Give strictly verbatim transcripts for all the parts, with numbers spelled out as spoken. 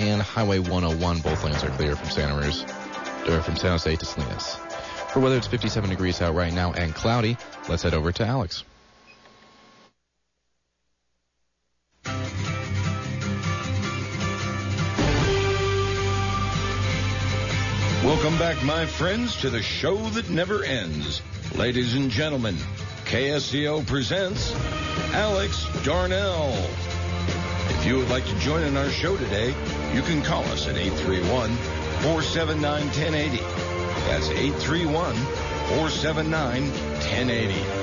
and Highway one oh one. Both lanes are clear from Santa Cruz, or from San Jose to Salinas. For weather, it's fifty-seven degrees out right now and cloudy. Let's head over to Alex. Welcome back, my friends, to the show that never ends. Ladies and gentlemen, K S C O presents Alex Darnell. If you would like to join in our show today, you can call us at eight three one, four seven nine, one zero eight zero. That's eight three one, four seven nine, one zero eight zero.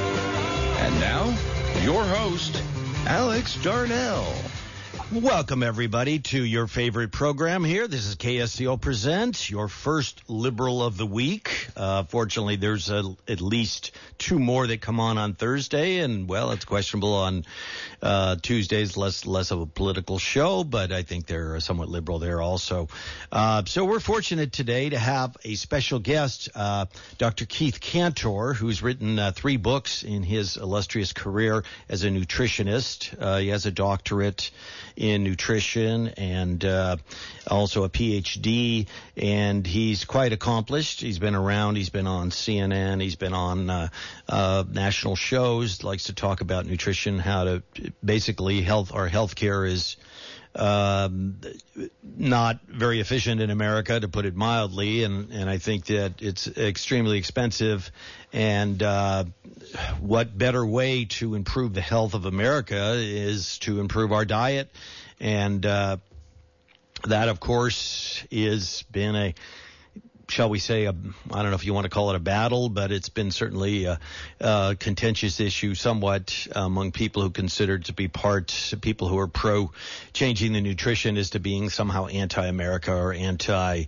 And now, your host, Alex Darnell. Welcome, everybody, to your favorite program here. This is K S C O Presents, your first liberal of the week. Uh, fortunately, there's a, at least two more that come on on Thursday, and, well, it's questionable on uh, Tuesdays, less less of a political show, but I think they're somewhat liberal there also. Uh, so we're fortunate today to have a special guest, uh, Doctor Keith Cantor, who's written uh, three books in his illustrious career as a nutritionist. Uh, he has a doctorate in nutrition and uh, also a P H D, and he's quite accomplished. He's been around. He's been on C N N. He's been on uh, uh, national shows. Likes to talk about nutrition, how to basically health. Our healthcare is um, not very efficient in America, to put it mildly, and and I think that it's extremely expensive. And uh, what better way to improve the health of America is to improve our diet. And uh, that, of course, is been a, shall we say, a, I don't know if you want to call it a battle, but it's been certainly a, a contentious issue somewhat among people who consider it to be part, people who are pro changing the nutrition as to being somehow anti-America or anti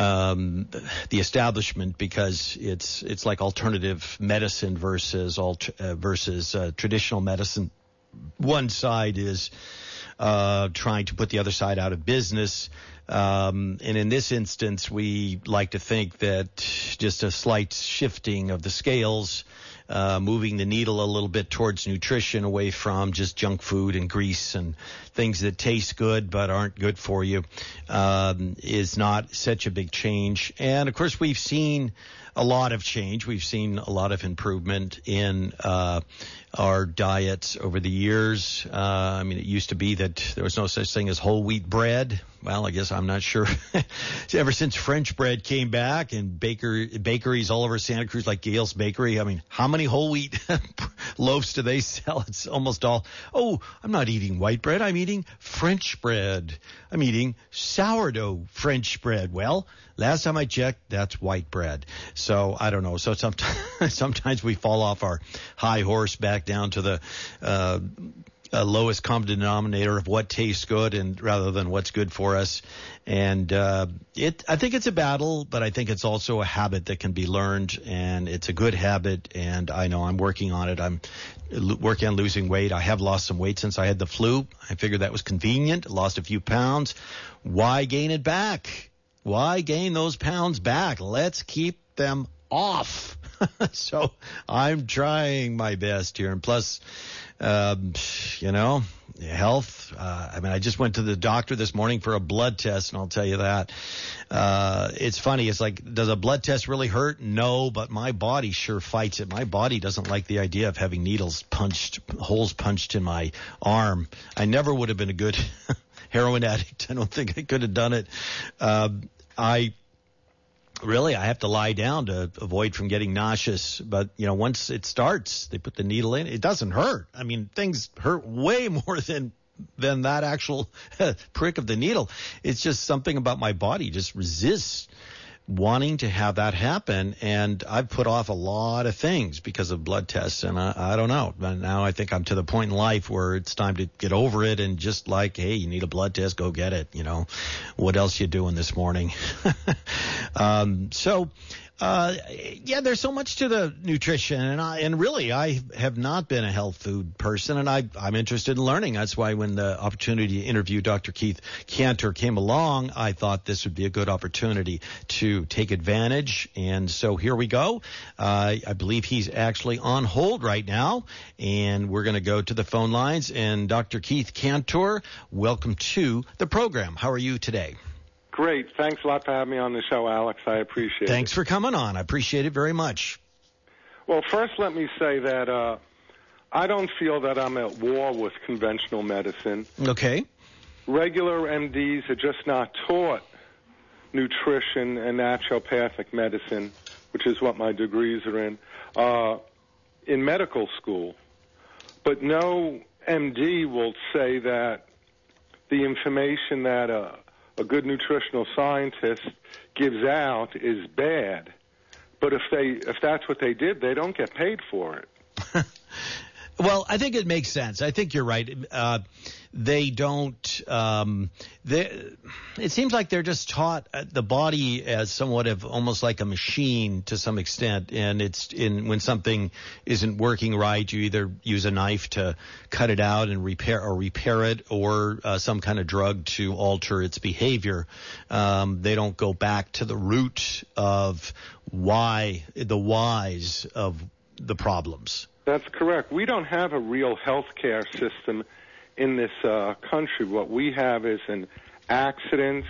um, the establishment, because it's it's like alternative medicine versus alt, uh, versus uh, traditional medicine. One side is uh, trying to put the other side out of business. Um, and in this instance, we like to think that just a slight shifting of the scales, uh, moving the needle a little bit towards nutrition, away from just junk food and grease and things that taste good but aren't good for you, um, is not such a big change. And, of course, we've seen a lot of change. We've seen a lot of improvement in uh, our diets over the years. Uh, I mean, it used to be that there was no such thing as whole wheat bread. Well, I guess I'm not sure. Ever since French bread came back and baker, bakeries all over Santa Cruz, like Gale's Bakery, I mean, how many whole wheat loaves do they sell? It's almost all, oh, I'm not eating white bread. I'm eating French bread. I'm eating sourdough French bread. Well, last time I checked, that's white bread. So I don't know. So sometimes, sometimes we fall off our high horse back down to the uh, uh, lowest common denominator of what tastes good, and rather than what's good for us. And uh, it, I think it's a battle, but I think it's also a habit that can be learned, and it's a good habit. And I know I'm working on it. I'm l- working on losing weight. I have lost some weight since I had the flu. I figured that was convenient. Lost a few pounds. Why gain it back? Why gain those pounds back? Let's keep them off. So I'm trying my best here. And plus, um, you know, health. Uh, I mean, I just went to the doctor this morning for a blood test, and I'll tell you that. Uh, it's funny. It's like, does a blood test really hurt? No, but my body sure fights it. My body doesn't like the idea of having needles punched, holes punched in my arm. I never would have been a good heroin addict. I don't think I could have done it. Uh, I really, I have to lie down to avoid from getting nauseous. But, you know, once it starts, they put the needle in, it doesn't hurt. I mean, things hurt way more than than that actual prick of the needle. It's just something about my body just resists wanting to have that happen. And I've put off a lot of things because of blood tests, and I, I don't know. But now I think I'm to the point in life where it's time to get over it, and just like, hey, you need a blood test, go get it. You know, what else you doing this morning? um, so Uh, yeah, there's so much to the nutrition, and I, and really, I have not been a health food person, and I, I'm interested in learning. That's why when the opportunity to interview Doctor Keith Cantor came along, I thought this would be a good opportunity to take advantage, and so here we go. Uh, I believe he's actually on hold right now, and we're going to go to the phone lines. And Doctor Keith Cantor, welcome to the program. How are you today? Great. Thanks a lot for having me on the show, Alex. I appreciate it. Thanks for coming on. I appreciate it very much. Well, first let me say that uh, I don't feel that I'm at war with conventional medicine. Okay. Regular M Ds are just not taught nutrition and naturopathic medicine, which is what my degrees are in, uh, in medical school. But no M D will say that the information that a a good nutritional scientist gives out is bad. But if they if that's what they did, they don't get paid for it. Well, I think it makes sense. I think you're right. Uh, they don't. Um, they, it seems like they're just taught the body as somewhat of almost like a machine to some extent. And it's in when something isn't working right, you either use a knife to cut it out and repair or repair it, or uh, some kind of drug to alter its behavior. Um, they don't go back to the root of why the whys of the problems. That's correct. We don't have a real health care system in this uh, country. What we have is an accident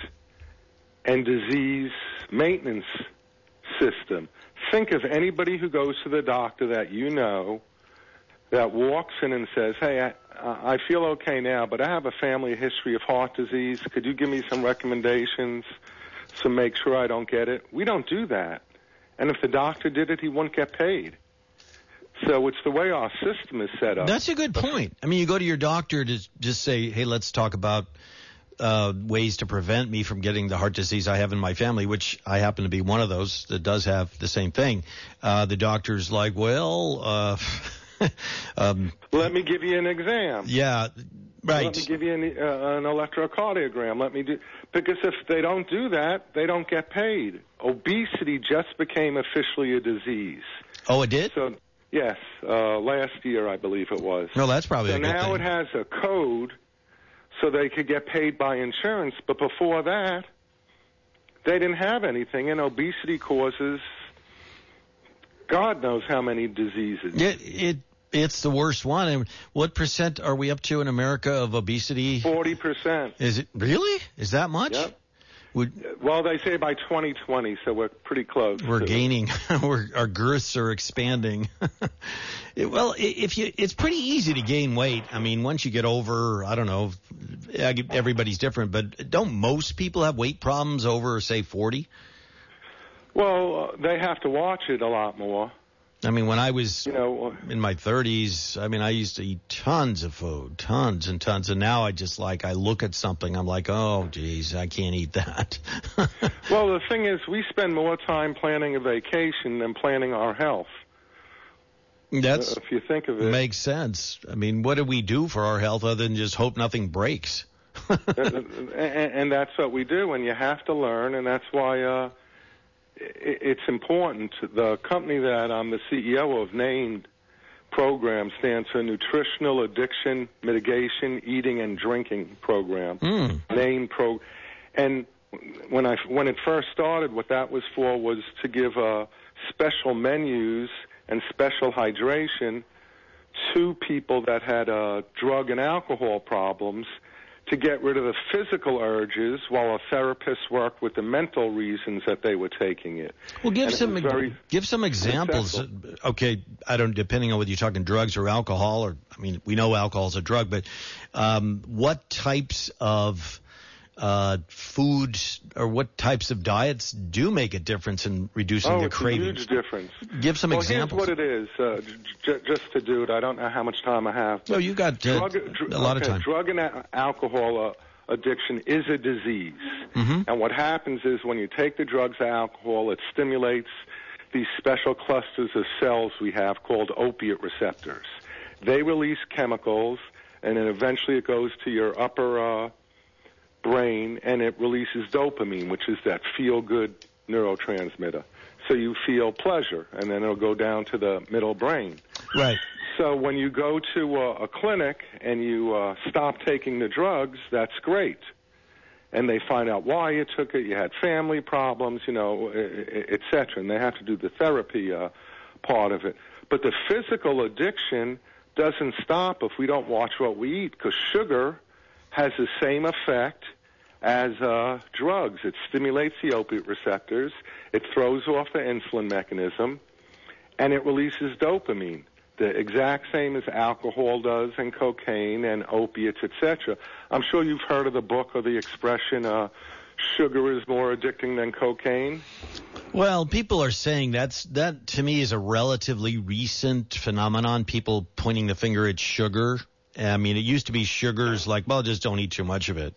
and disease maintenance system. Think of anybody who goes to the doctor that you know that walks in and says, hey, I, I feel okay now, but I have a family history of heart disease. Could you give me some recommendations to make sure I don't get it? We don't do that. And if the doctor did it, he wouldn't get paid. So it's the way our system is set up. That's a good point. I mean, you go to your doctor to just say, hey, let's talk about uh, ways to prevent me from getting the heart disease I have in my family, which I happen to be one of those that does have the same thing. Uh, the doctor's like, well, uh, um, let me give you an exam. Yeah, right. Let me give you an, uh, an electrocardiogram. Let me do, because if they don't do that, they don't get paid. Obesity just became officially a disease. Oh, it did? So, yes, uh, last year I believe it was. No, that's probably so a good now thing. it has a code so they could get paid by insurance, but before that, they didn't have anything, and obesity causes God knows how many diseases. It, it It's the worst one. And what percent are we up to in America of obesity? forty percent. Is it really? Is that much? Yep. Would, well, they say by twenty twenty, so we're pretty close. We're gaining. we're, our girths are expanding. it, well, if you, it's pretty easy to gain weight. I mean, once you get over, I don't know, everybody's different, but don't most people have weight problems over, say, forty? Well, uh, they have to watch it a lot more. I mean, when I was you know, in my thirties, I mean, I used to eat tons of food, tons and tons. And now I just like, I look at something, I'm like, oh, geez, I can't eat that. Well, the thing is, we spend more time planning a vacation than planning our health. That's, uh, if you think of it. Makes sense. I mean, what do we do for our health other than just hope nothing breaks? and, and that's what we do, and you have to learn, and that's why uh, it's important. The company that I'm the C E O of, Named Program, stands for Nutritional Addiction Mitigation, Eating and Drinking Program. Mm. Named Pro, and when I when it first started, what that was for was to give uh, special menus and special hydration to people that had uh, drug and alcohol problems, to get rid of the physical urges while a therapist worked with the mental reasons that they were taking it. Well, give and some very give some examples. successful. Okay, I don't depending on whether you're talking drugs or alcohol, or I mean, we know alcohol is a drug, but um, what types of uh, foods or what types of diets do make a difference in reducing oh, the it's cravings? a huge difference. Give some well, examples. Here's what it is. Uh, j- just to do it, I don't know how much time I have. No, you got uh, drug, dr- a lot okay, of time. Drug and a- alcohol uh, addiction is a disease. Mm-hmm. And what happens is when you take the drugs or alcohol, it stimulates these special clusters of cells we have called opiate receptors. They release chemicals, and then eventually it goes to your upper uh, brain, and it releases dopamine, which is that feel-good neurotransmitter. so you feel pleasure, and then it'll go down to the middle brain. Right. So when you go to a, a clinic and you uh, stop taking the drugs, that's great. And they find out why you took it, you had family problems, you know, et cetera. And they have to do the therapy uh, part of it. But the physical addiction doesn't stop if we don't watch what we eat, because sugar has the same effect as uh, drugs. It stimulates the opiate receptors, it throws off the insulin mechanism, and it releases dopamine, the exact same as alcohol does and cocaine and opiates, et cetera. I'm sure you've heard of the book or the expression, uh, sugar is more addicting than cocaine. Well, people are saying that's that to me is a relatively recent phenomenon, people pointing the finger at sugar. I mean, it used to be sugars like, well, just don't eat too much of it.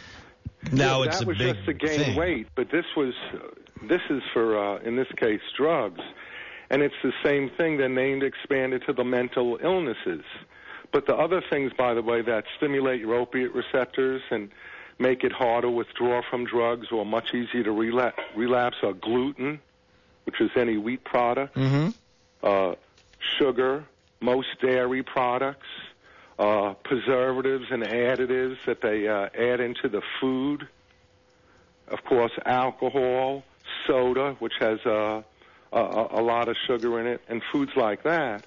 Now yeah, it's that a was big just to gain thing. weight, but this was, this is for, uh, in this case, drugs. And it's the same thing, then named expanded to the mental illnesses. But the other things, by the way, that stimulate your opiate receptors and make it harder to withdraw from drugs or much easier to relapse, relapse are gluten, which is any wheat product, mm-hmm. uh, sugar, most dairy products, uh, preservatives and additives that they uh, add into the food, of course, alcohol, soda, which has uh, a, a lot of sugar in it, and foods like that.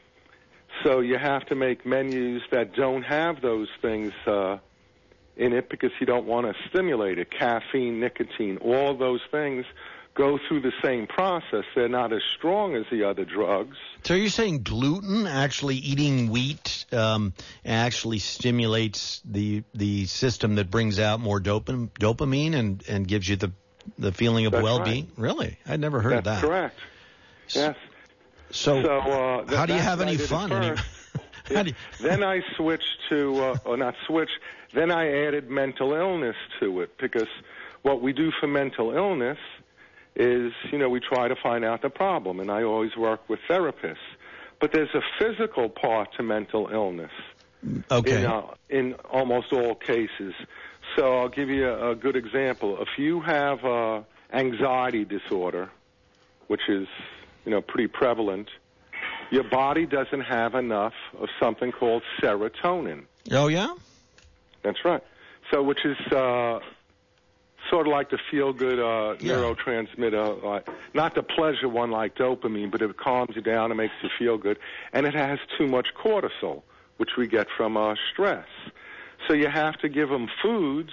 So you have to make menus that don't have those things uh, in it because you don't want to stimulate it. Caffeine, nicotine, all of those things go through the same process. They're not as strong as the other drugs. So you're saying gluten, actually eating wheat, um, actually stimulates the the system that brings out more dopam, dopamine and, and gives you the the feeling of That's well-being? Right. Really? I'd never heard That's of that. correct. Yes. So, so uh, th- how do you have what any I did fun? at Any- first. how Yeah. do you- Then I switched to, uh, or not switched, then I added mental illness to it, because what we do for mental illness is, you know, we try to find out the problem, and I always work with therapists. But there's a physical part to mental illness Okay. in, uh, in almost all cases. So I'll give you a, a good example. If you have uh, anxiety disorder, which is, you know, pretty prevalent, your body doesn't have enough of something called serotonin. Oh, yeah? That's right. So, which is uh, sort of like the feel-good uh, Yeah. neurotransmitter, uh, not the pleasure one like dopamine, but it calms you down and makes you feel good. And it has too much cortisol, which we get from uh, stress. So you have to give them foods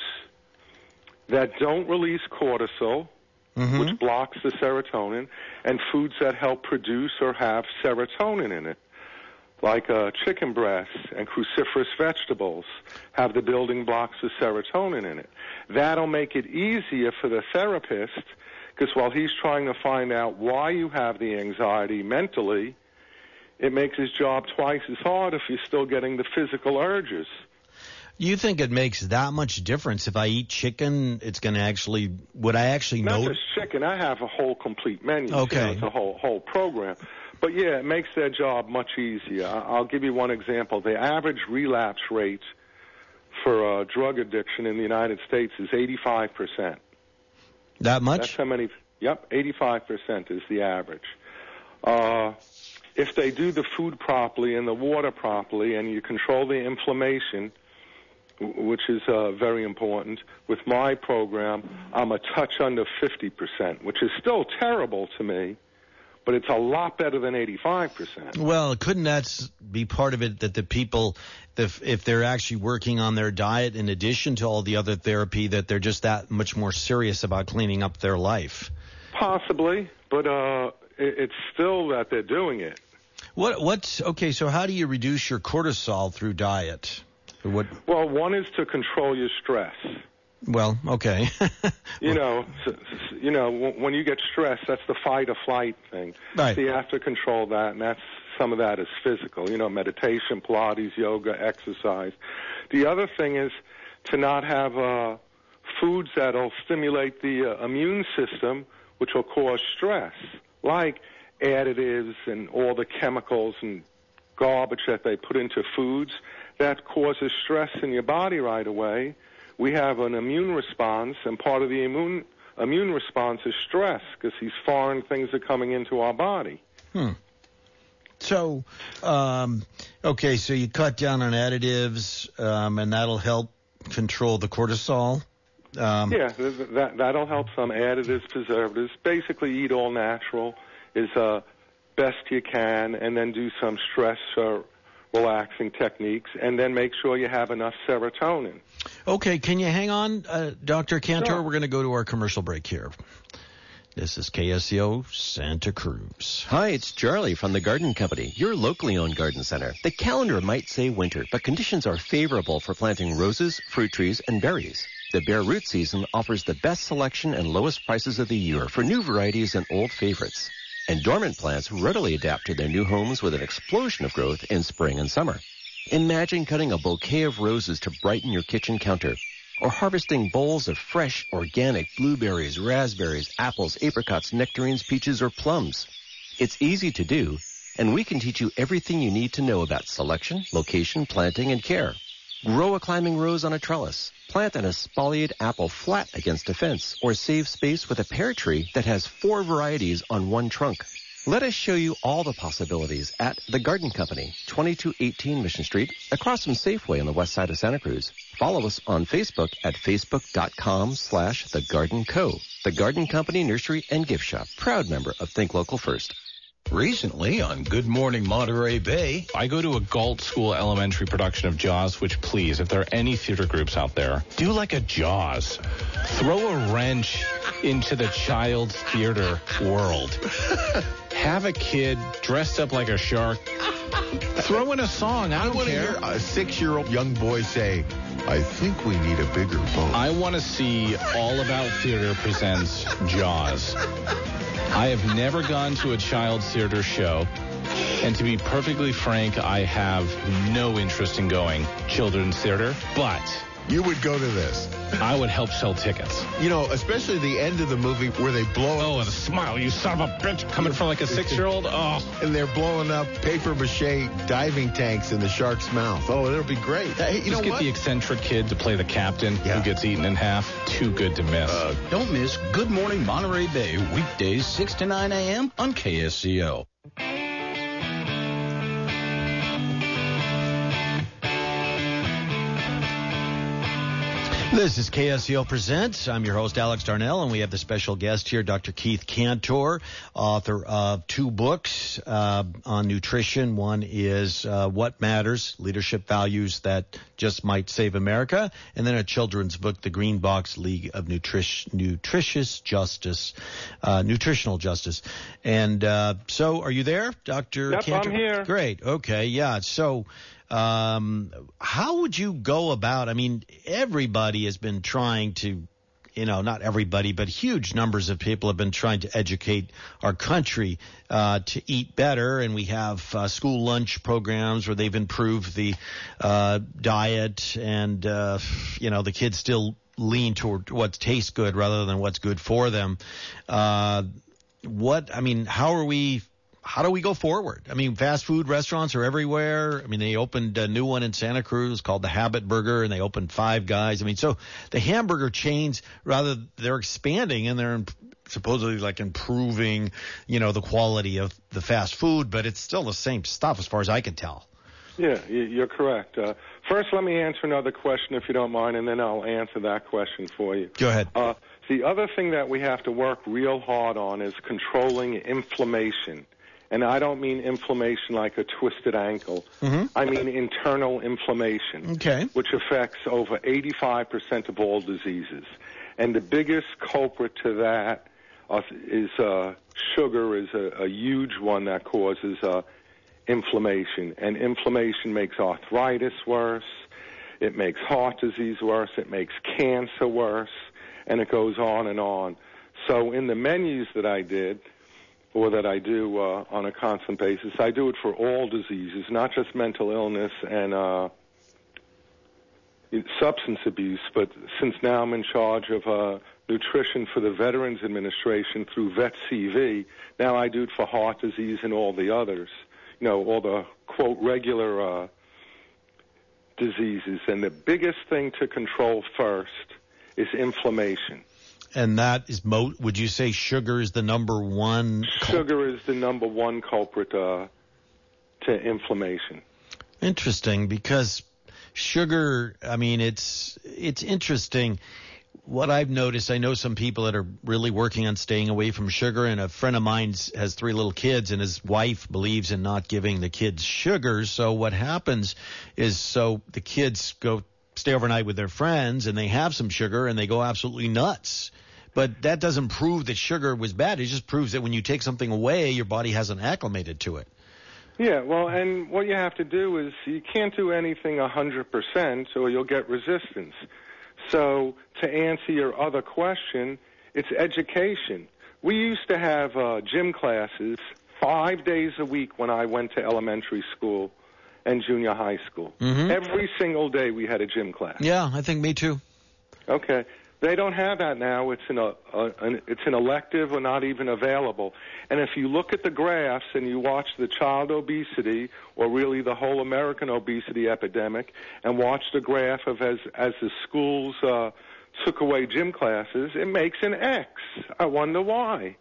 that don't release cortisol, Mm-hmm. which blocks the serotonin, and foods that help produce or have serotonin in it, like uh, chicken breasts and cruciferous vegetables have the building blocks of serotonin in it. That'll make it easier for the therapist, because while he's trying to find out why you have the anxiety mentally, it makes his job twice as hard if you're still getting the physical urges. You think it makes that much difference if I eat chicken? It's going to actually, would I actually Not know? just chicken. I have a whole complete menu. Okay. You know, it's a whole whole program. But yeah, it makes their job much easier. I- I'll give you one example. The average relapse rate for uh, drug addiction in the United States is eighty-five percent. That much? That's how many. Yep, eighty-five percent is the average. Uh, if they do the food properly and the water properly, and you control the inflammation, which is uh, very important. With my program, I'm a touch under fifty percent, which is still terrible to me, but it's a lot better than eighty-five percent. Well, couldn't that s- be part of it that the people, if, if they're actually working on their diet in addition to all the other therapy, that they're just that much more serious about cleaning up their life? Possibly, but uh, it, it's still that they're doing it. What? What's okay? So how do you reduce your cortisol through diet? What? Well, one is to control your stress. Well, okay. You know, s- s- you know, w- when you get stressed, that's the fight or flight thing. Right. So you have to control that, and that's some of that is physical. You know, meditation, Pilates, yoga, exercise. The other thing is to not have uh, foods that'll stimulate the uh, immune system, which will cause stress, like additives and all the chemicals and garbage that they put into foods. That causes stress in your body right away. We have an immune response, and part of the immune immune response is stress because these foreign things are coming into our body. Hmm. So, um, okay, so you cut down on additives, um, and that'll help control the cortisol. Um, yeah, th- that that'll help. Some additives, preservatives. Basically, eat all natural is uh, best you can, and then do some stress uh, relaxing techniques, and then make sure you have enough serotonin. Okay, can you hang on, uh, Doctor Cantor? Sure. We're going to go to our commercial break here. This is K S C O Santa Cruz. Hi, it's Charlie from the Garden Company, your locally owned garden center. The calendar might say winter, but conditions are favorable for planting roses, fruit trees, and berries. The bare root season offers the best selection and lowest prices of the year for new varieties and old favorites. And dormant plants readily adapt to their new homes with an explosion of growth in spring and summer. Imagine cutting a bouquet of roses to brighten your kitchen counter, or harvesting bowls of fresh, organic blueberries, raspberries, apples, apricots, nectarines, peaches, or plums. It's easy to do, and we can teach you everything you need to know about selection, location, planting, and care. Grow a climbing rose on a trellis, plant an espaliered apple flat against a fence, or save space with a pear tree that has four varieties on one trunk. Let us show you all the possibilities at The Garden Company, twenty-two eighteen Mission Street, across from Safeway on the west side of Santa Cruz. Follow us on Facebook at facebook.com slash The Garden Co. The Garden Company Nursery and Gift Shop, proud member of Think Local First. Recently on Good Morning Monterey Bay, I go to a Galt School Elementary production of Jaws, which, please, if there are any theater groups out there, do like a Jaws. Throw a wrench into the child's theater world. Have a kid dressed up like a shark. Throw in a song. I I don't want to care. hear a six-year-old young boy say, I think we need a bigger boat. I want to see All About Theater presents Jaws. I have never gone to a child's theater show, and to be perfectly frank, I have no interest in going children's theater, but You would go to this. I would help sell tickets. You know, especially the end of the movie where they blow Oh, up and a smile, you son of a bitch, coming from like a six-year-old. Oh, and they're blowing up paper mache diving tanks in the shark's mouth. Oh, it'll be great. Hey, you just know get what? the eccentric kid to play the captain Yeah. who gets eaten in half. Too good to miss. Uh, don't miss Good Morning Monterey Bay, weekdays six to nine a.m. on K S C O. This is K S C O Presents. I'm your host, Alex Darnell, and we have the special guest here, Doctor Keith Cantor, author of two books uh, on nutrition. One is uh, What Matters, Leadership Values That Just Might Save America, and then a children's book, The Green Box League of Nutrish- Nutritious Justice, uh, Nutritional Justice. And uh, so are you there, Doctor Yep, Cantor? I'm here. Great. Okay, yeah. So... Um, how would you go about, I mean, everybody has been trying to, you know, not everybody, but huge numbers of people have been trying to educate our country uh, to eat better. And we have uh, school lunch programs where they've improved the uh, diet and, uh, you know, the kids still lean toward what tastes good rather than what's good for them. Uh, what, I mean, how are we... How do we go forward? I mean, fast food restaurants are everywhere. I mean, they opened a new one in Santa Cruz called the Habit Burger, and they opened Five Guys. I mean, so the hamburger chains, rather, they're expanding and they're supposedly like improving, you know, the quality of the fast food, but it's still the same stuff as far as I can tell. Yeah, y- you're correct. Uh, first, let me answer another question, if you don't mind, and then I'll answer that question for you. Go ahead. Uh, the other thing that we have to work real hard on is controlling inflammation. And I don't mean inflammation like a twisted ankle. Mm-hmm. I mean internal inflammation, Okay. which affects over eighty-five percent of all diseases. And the biggest culprit to that uh, is uh, sugar is a, a huge one that causes uh, inflammation. And inflammation makes arthritis worse. It makes heart disease worse. It makes cancer worse. And it goes on and on. So in the menus that I did, or that I do uh, on a constant basis, I do it for all diseases, not just mental illness and uh, substance abuse, but since now I'm in charge of uh, nutrition for the Veterans Administration through Vet C V, now I do it for heart disease and all the others, you know, all the, quote, regular uh, diseases. And the biggest thing to control first is inflammation. And that is, mo- would you say sugar is the number one? Sugar is the number one culprit uh, to inflammation. Interesting, because sugar, I mean, it's it's interesting. What I've noticed, I know some people that are really working on staying away from sugar, and a friend of mine has three little kids, and his wife believes in not giving the kids sugar. So what happens is, so the kids go stay overnight with their friends, and they have some sugar, and they go absolutely nuts. But that doesn't prove that sugar was bad. It just proves that when you take something away, your body hasn't acclimated to it. Yeah, well, and what you have to do is you can't do anything one hundred percent or you'll get resistance. So to answer your other question, it's education. We used to have uh, gym classes five days a week when I went to elementary school and junior high school. Mm-hmm. Every single day we had a gym class. Yeah, I think me too. Okay. They don't have that now. It's an, uh, an, it's an elective or not even available. And if you look at the graphs and you watch the child obesity, or really the whole American obesity epidemic, and watch the graph of as, as the schools uh, took away gym classes, it makes an X. I wonder why.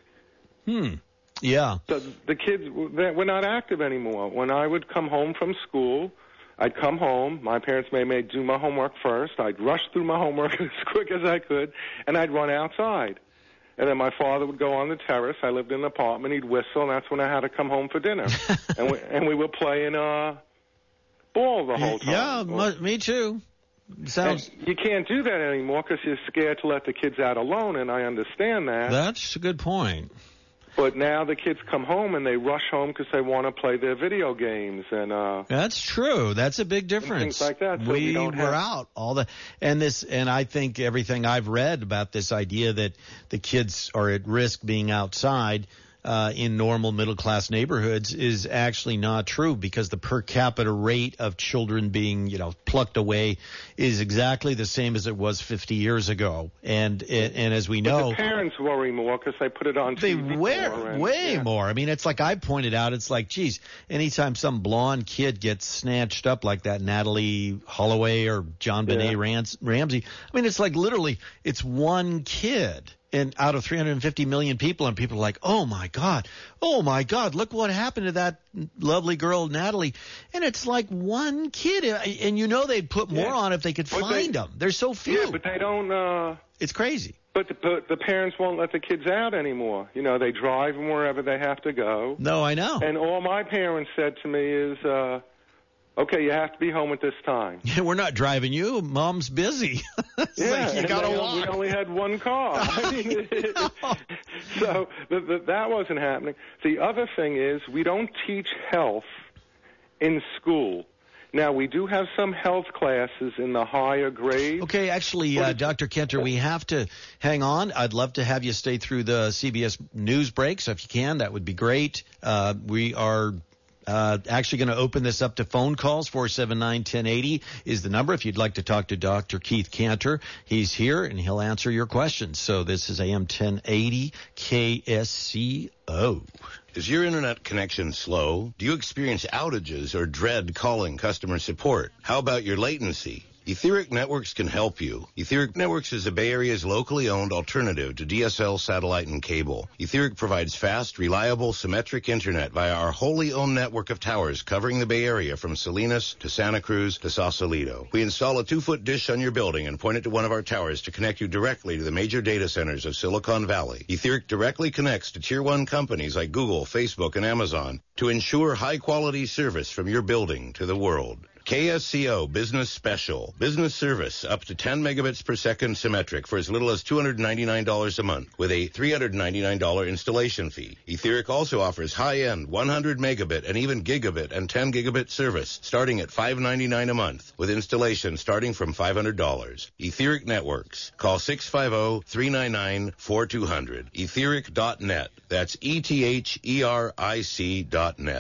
Hmm. Yeah. So the kids, we're not active anymore. When I would come home from school, I'd come home. My parents made me do my homework first. I'd rush through my homework as quick as I could, and I'd run outside. And then my father would go on the terrace. I lived in an apartment. He'd whistle, and that's when I had to come home for dinner. and, we, and we were playing uh, ball the whole time. Yeah, well, me too. Sounds. You can't do that anymore because you're scared to let the kids out alone, and I understand that. That's a good point. But now the kids come home and they rush home because they want to play their video games, and uh, that's true. That's a big difference. Things like that. So we we don't were have... out all the and this, and I think everything I've read about this idea that the kids are at risk being outside uh, in normal middle class neighborhoods is actually not true, because the per capita rate of children being, you know, plucked away is exactly the same as it was fifty years ago. And and as we know, but the parents worry more because they put it on they T V wear more and, way yeah. more. I mean, it's like I pointed out. It's like, geez, anytime some blonde kid gets snatched up like that, Natalie Holloway or John Benet Yeah. Rams, Ramsey. I mean, it's like literally, it's one kid. And out of three hundred fifty million people, and people are like, oh, my God, oh, my God, look what happened to that lovely girl, Natalie. And it's like one kid. And you know they'd put more Yeah. on if they could But find they- them. There's so few. Yeah, but they don't. Uh, it's crazy. but, the, but the parents won't let the kids out anymore. You know, they drive them wherever they have to go. No, I know. And all my parents said to me is, uh, okay, you have to be home at this time. Yeah, we're not driving you. Mom's busy. It's Yeah, like, you and gotta they- walk. we only had one car. I mean, so the, the, that wasn't happening. The other thing is we don't teach health in school. Now, we do have some health classes in the higher grades. Okay, actually, uh, Doctor Kenter, we have to hang on. I'd love to have you stay through the C B S news break, so if you can, that would be great. Uh, we are Uh, actually going to open this up to phone calls. four seven nine, one oh eight oh is the number if you'd like to talk to Doctor Keith Cantor. He's here, and he'll answer your questions. So this is A M ten eighty K S C O. Is your internet connection slow? Do you experience outages or dread calling customer support? How about your latency? Etheric Networks can help you. Etheric Networks is the Bay Area's locally owned alternative to D S L satellite and cable. Etheric provides fast, reliable, symmetric internet via our wholly owned network of towers covering the Bay Area from Salinas to Santa Cruz to Sausalito. We install a two-foot dish on your building and point it to one of our towers to connect you directly to the major data centers of Silicon Valley. Etheric directly connects to tier one companies like Google, Facebook, and Amazon to ensure high-quality service from your building to the world. K S C O Business Special. Business service up to ten megabits per second symmetric for as little as two hundred ninety-nine dollars a month with a three hundred ninety-nine dollars installation fee. Etheric also offers high-end one hundred megabit and even gigabit and ten gigabit service starting at five hundred ninety-nine dollars a month with installation starting from five hundred dollars. Etheric Networks. Call six five zero, three nine nine, four two zero zero. Etheric dot net. That's E T H E R I C dot net.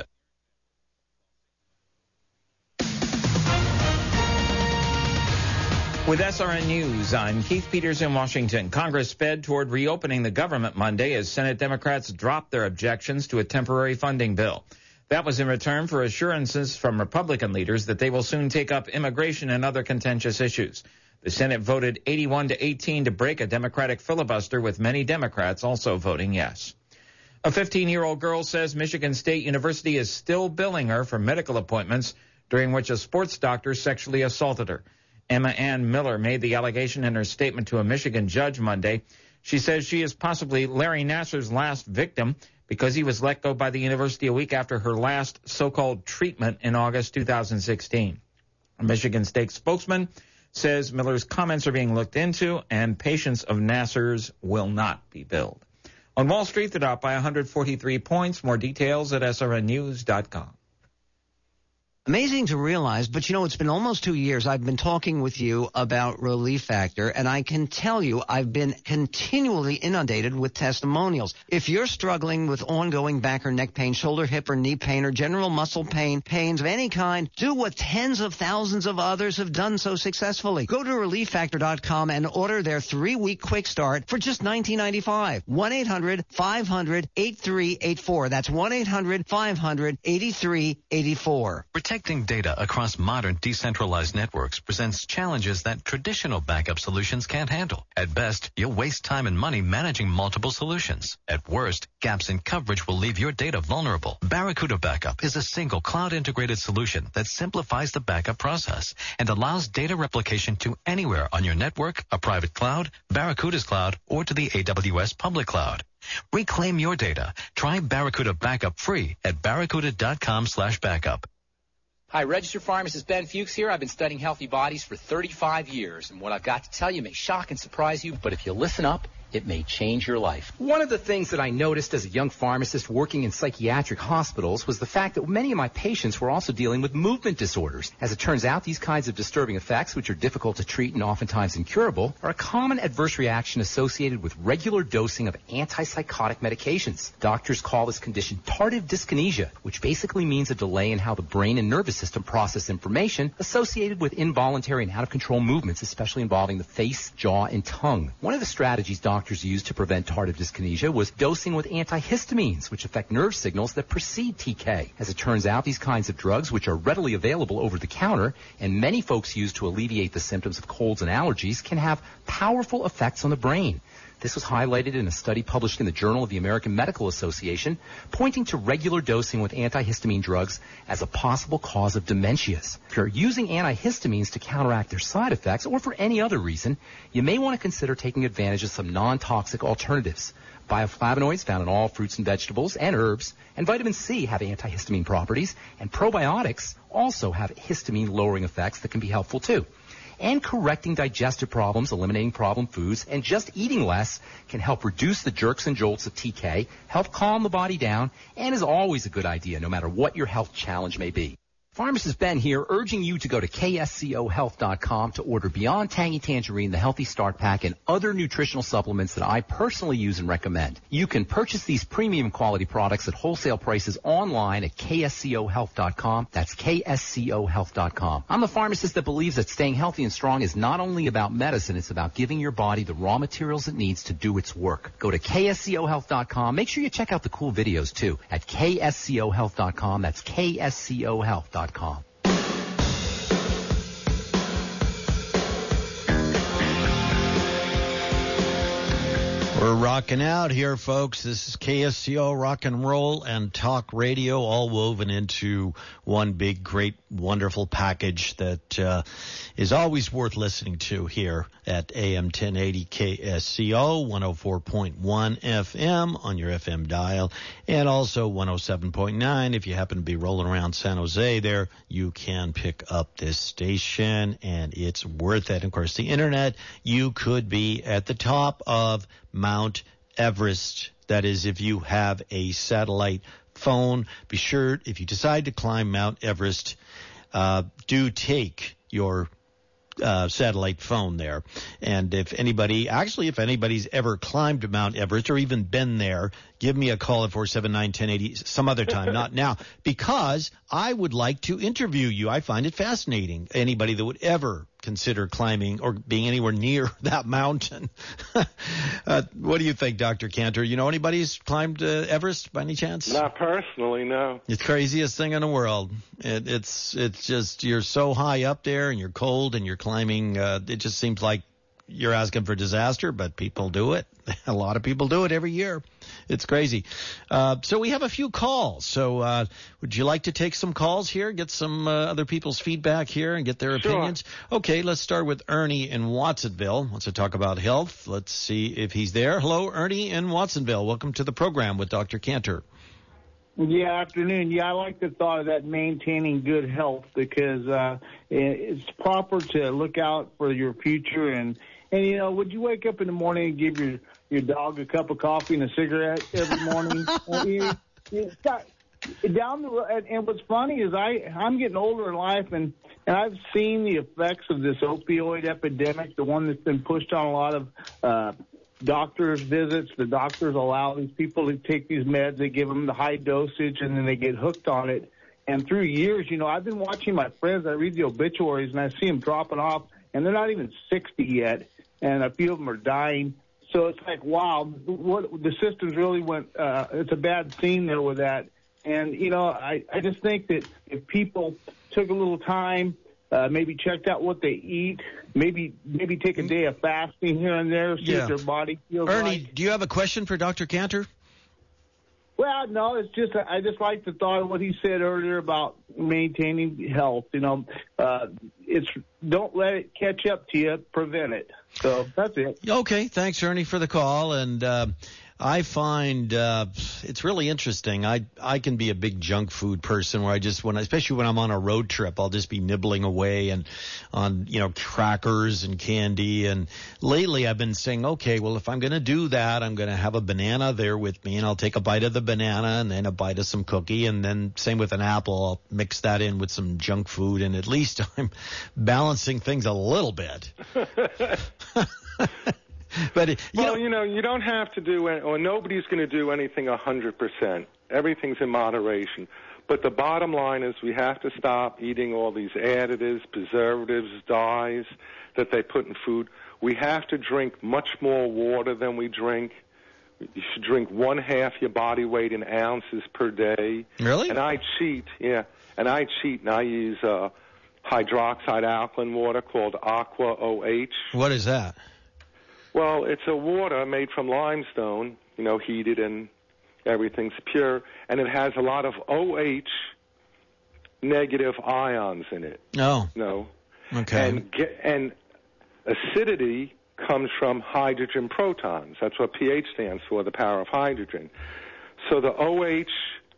With S R N News, I'm Keith Peters in Washington. Congress sped toward reopening the government Monday as Senate Democrats dropped their objections to a temporary funding bill. That was in return for assurances from Republican leaders that they will soon take up immigration and other contentious issues. The Senate voted eighty-one to eighteen to break a Democratic filibuster, with many Democrats also voting yes. A fifteen-year-old girl says Michigan State University is still billing her for medical appointments during which a sports doctor sexually assaulted her. Emma Ann Miller made the allegation in her statement to a Michigan judge Monday. She says she is possibly Larry Nassar's last victim because he was let go by the university a week after her last so-called treatment in August two thousand sixteen. A Michigan State spokesman says Miller's comments are being looked into and patients of Nassar's will not be billed. On Wall Street, the Dow by one hundred forty-three points. More details at S R N news dot com. Amazing to realize, but you know, it's been almost two years I've been talking with you about Relief Factor, and I can tell you I've been continually inundated with testimonials. If you're struggling with ongoing back or neck pain, shoulder, hip, or knee pain, or general muscle pain, pains of any kind, do what tens of thousands of others have done so successfully. Go to relief factor dot com and order their three-week quick start for just nineteen ninety-five. one eight hundred five hundred eighty-three eighty-four. That's one eight hundred five hundred eighty-three eighty-four. Protecting data across modern decentralized networks presents challenges that traditional backup solutions can't handle. At best, you'll waste time and money managing multiple solutions. At worst, gaps in coverage will leave your data vulnerable. Barracuda Backup is a single cloud-integrated solution that simplifies the backup process and allows data replication to anywhere on your network, a private cloud, Barracuda's cloud, or to the A W S public cloud. Reclaim your data. Try Barracuda Backup free at barracuda dot com slash backup. Hi, registered pharmacist Ben Fuchs here. I've been studying healthy bodies for thirty-five years, and what I've got to tell you may shock and surprise you, but if you listen up, it may change your life. One of the things that I noticed as a young pharmacist working in psychiatric hospitals was the fact that many of my patients were also dealing with movement disorders. As it turns out, these kinds of disturbing effects, which are difficult to treat and oftentimes incurable, are a common adverse reaction associated with regular dosing of antipsychotic medications. Doctors call this condition tardive dyskinesia, which basically means a delay in how the brain and nervous system process information associated with involuntary and out-of-control movements, especially involving the face, jaw, and tongue. One of the strategies doctors Doctors used to prevent tardive dyskinesia was dosing with antihistamines, which affect nerve signals that precede T K. As it turns out, these kinds of drugs, which are readily available over the counter and many folks use to alleviate the symptoms of colds and allergies, can have powerful effects on the brain. This was highlighted in a study published in the Journal of the American Medical Association, pointing to regular dosing with antihistamine drugs as a possible cause of dementias. If you're using antihistamines to counteract their side effects, or for any other reason, you may want to consider taking advantage of some non-toxic alternatives. Bioflavonoids found in all fruits and vegetables and herbs, and vitamin C have antihistamine properties, and probiotics also have histamine-lowering effects that can be helpful too. And correcting digestive problems, eliminating problem foods, and just eating less can help reduce the jerks and jolts of T K, help calm the body down, and is always a good idea no matter what your health challenge may be. Pharmacist Ben here, urging you to go to K S C O health dot com to order Beyond Tangy Tangerine, the Healthy Start Pack, and other nutritional supplements that I personally use and recommend. You can purchase these premium quality products at wholesale prices online at K S C O health dot com. That's K S C O health dot com. I'm the pharmacist that believes that staying healthy and strong is not only about medicine, it's about giving your body the raw materials it needs to do its work. Go to K S C O health dot com. Make sure you check out the cool videos too at K S C O health dot com. That's K S C O health dot com. We're rocking out here, folks. This is K S C O Rock and Roll and Talk Radio, all woven into one big, great, wonderful package that uh, is always worth listening to here at A M ten eighty K S C O, one oh four point one F M on your F M dial, and also one oh seven point nine. If you happen to be rolling around San Jose there, you can pick up this station, and it's worth it. And of course, the internet, you could be at the top of Mount Everest. That is, if you have a satellite phone. Be sure, if you decide to climb Mount Everest, uh, do take your uh, satellite phone there. And if anybody, actually, if anybody's ever climbed Mount Everest or even been there, give me a call at four seven nine, one oh eight oh some other time, not now, because I would like to interview you. I find it fascinating. Anybody that would ever consider climbing or being anywhere near that mountain. uh, what do you think, Doctor Cantor? You know anybody who's climbed uh, Everest by any chance? Not personally, no. It's the craziest thing in the world. It, it's it's just you're so high up there and you're cold and you're climbing. Uh, it just seems like you're asking for disaster, but people do it. A lot of people do it every year. It's crazy. Uh, so we have a few calls. So uh, would you like to take some calls here, get some uh, other people's feedback here and get their Sure. opinions? Okay, let's start with Ernie in Watsonville. Wants to talk about health. Let's see if he's there. Hello, Ernie in Watsonville. Welcome to the program with Doctor Cantor. Yeah, afternoon. Yeah, I like the thought of that maintaining good health because uh, it's proper to look out for your future. And, and, you know, would you wake up in the morning and give your, your dog a cup of coffee and a cigarette every morning? And you, you got, down the road, and, and what's funny is I, I'm getting older in life, and, and I've seen the effects of this opioid epidemic, the one that's been pushed on a lot of uh doctors' visits. The doctors allow these people to take these meds. They give them the high dosage, and then they get hooked on it. And through years, you know, I've been watching my friends. I read the obituaries, and I see them dropping off, and they're not even sixty yet, and a few of them are dying. So it's like, wow, what the systems really went, uh, it's a bad scene there with that. And, you know, I, I just think that if people took a little time, Uh, maybe checked out what they eat. Maybe maybe take a day of fasting here and there, see Yeah. if their body feels Ernie, right. do you have a question for Doctor Cantor? Well, no, it's just I just like the thought of what he said earlier about maintaining health. You know, uh, it's don't let it catch up to you, prevent it. So that's it. Okay, thanks, Ernie, for the call. And uh, I find uh, it's really interesting. I I can be a big junk food person where I just when I, especially when I'm on a road trip, I'll just be nibbling away and on you know crackers and candy. And lately, I've been saying, okay, well, if I'm going to do that, I'm going to have a banana there with me, and I'll take a bite of the banana and then a bite of some cookie, and then same with an apple. I'll mix that in with some junk food, and at least I'm balancing things a little bit. But you well, know, you know, you don't have to do, it, or nobody's going to do anything one hundred percent. Everything's in moderation. But the bottom line is we have to stop eating all these additives, preservatives, dyes that they put in food. We have to drink much more water than we drink. You should drink one half your body weight in ounces per day. Really? And I cheat, yeah. And I cheat, and I use uh, hydroxide alkaline water called Aqua O H. What is that? Well, it's a water made from limestone, you know, heated and everything's pure, and it has a lot of O H negative ions in it. Oh. No. Okay. And get, and acidity comes from hydrogen protons. That's what pH stands for, the power of hydrogen. So the O H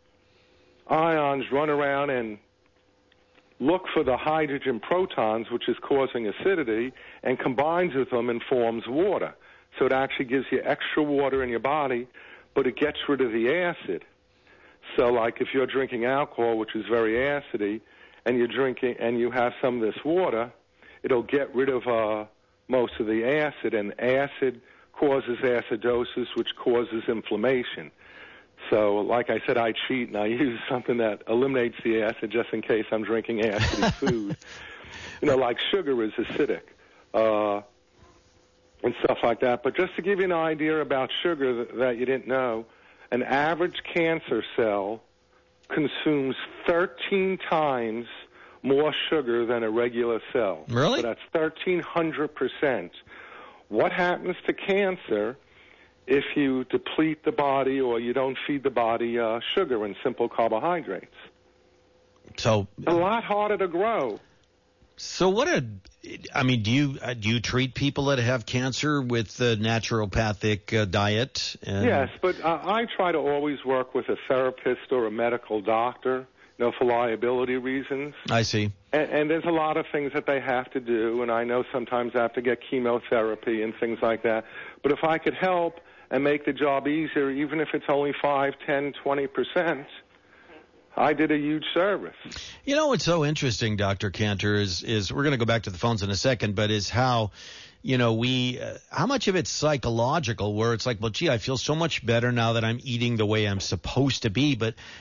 ions run around and look for the hydrogen protons, which is causing acidity, and combines with them and forms water. So it actually gives you extra water in your body, but it gets rid of the acid. So like if you're drinking alcohol, which is very acidy, and you're drinking and you have some of this water, it'll get rid of uh, most of the acid, and acid causes acidosis, which causes inflammation. So, like I said, I cheat, and I use something that eliminates the acid just in case I'm drinking acidy food. You know, like sugar is acidic uh, and stuff like that. But just to give you an idea about sugar that, that you didn't know, an average cancer cell consumes thirteen times more sugar than a regular cell. Really? So that's thirteen hundred percent. What happens to cancer if you deplete the body or you don't feed the body uh, sugar and simple carbohydrates? So a lot harder to grow. So what a, I mean, do you uh, do you treat people that have cancer with the naturopathic uh, diet? And Yes, but uh, I try to always work with a therapist or a medical doctor, you know, for liability reasons. I see. And, and there's a lot of things that they have to do, and I know sometimes I have to get chemotherapy and things like that. But if I could help and make the job easier, even if it's only five, ten, twenty percent, I did a huge service. You know what's so interesting, Doctor Cantor, is is we're going to go back to the phones in a second, but is how, you know, we uh, how much of it's psychological, where it's like, well, gee, I feel so much better now that I'm eating the way I'm supposed to be, but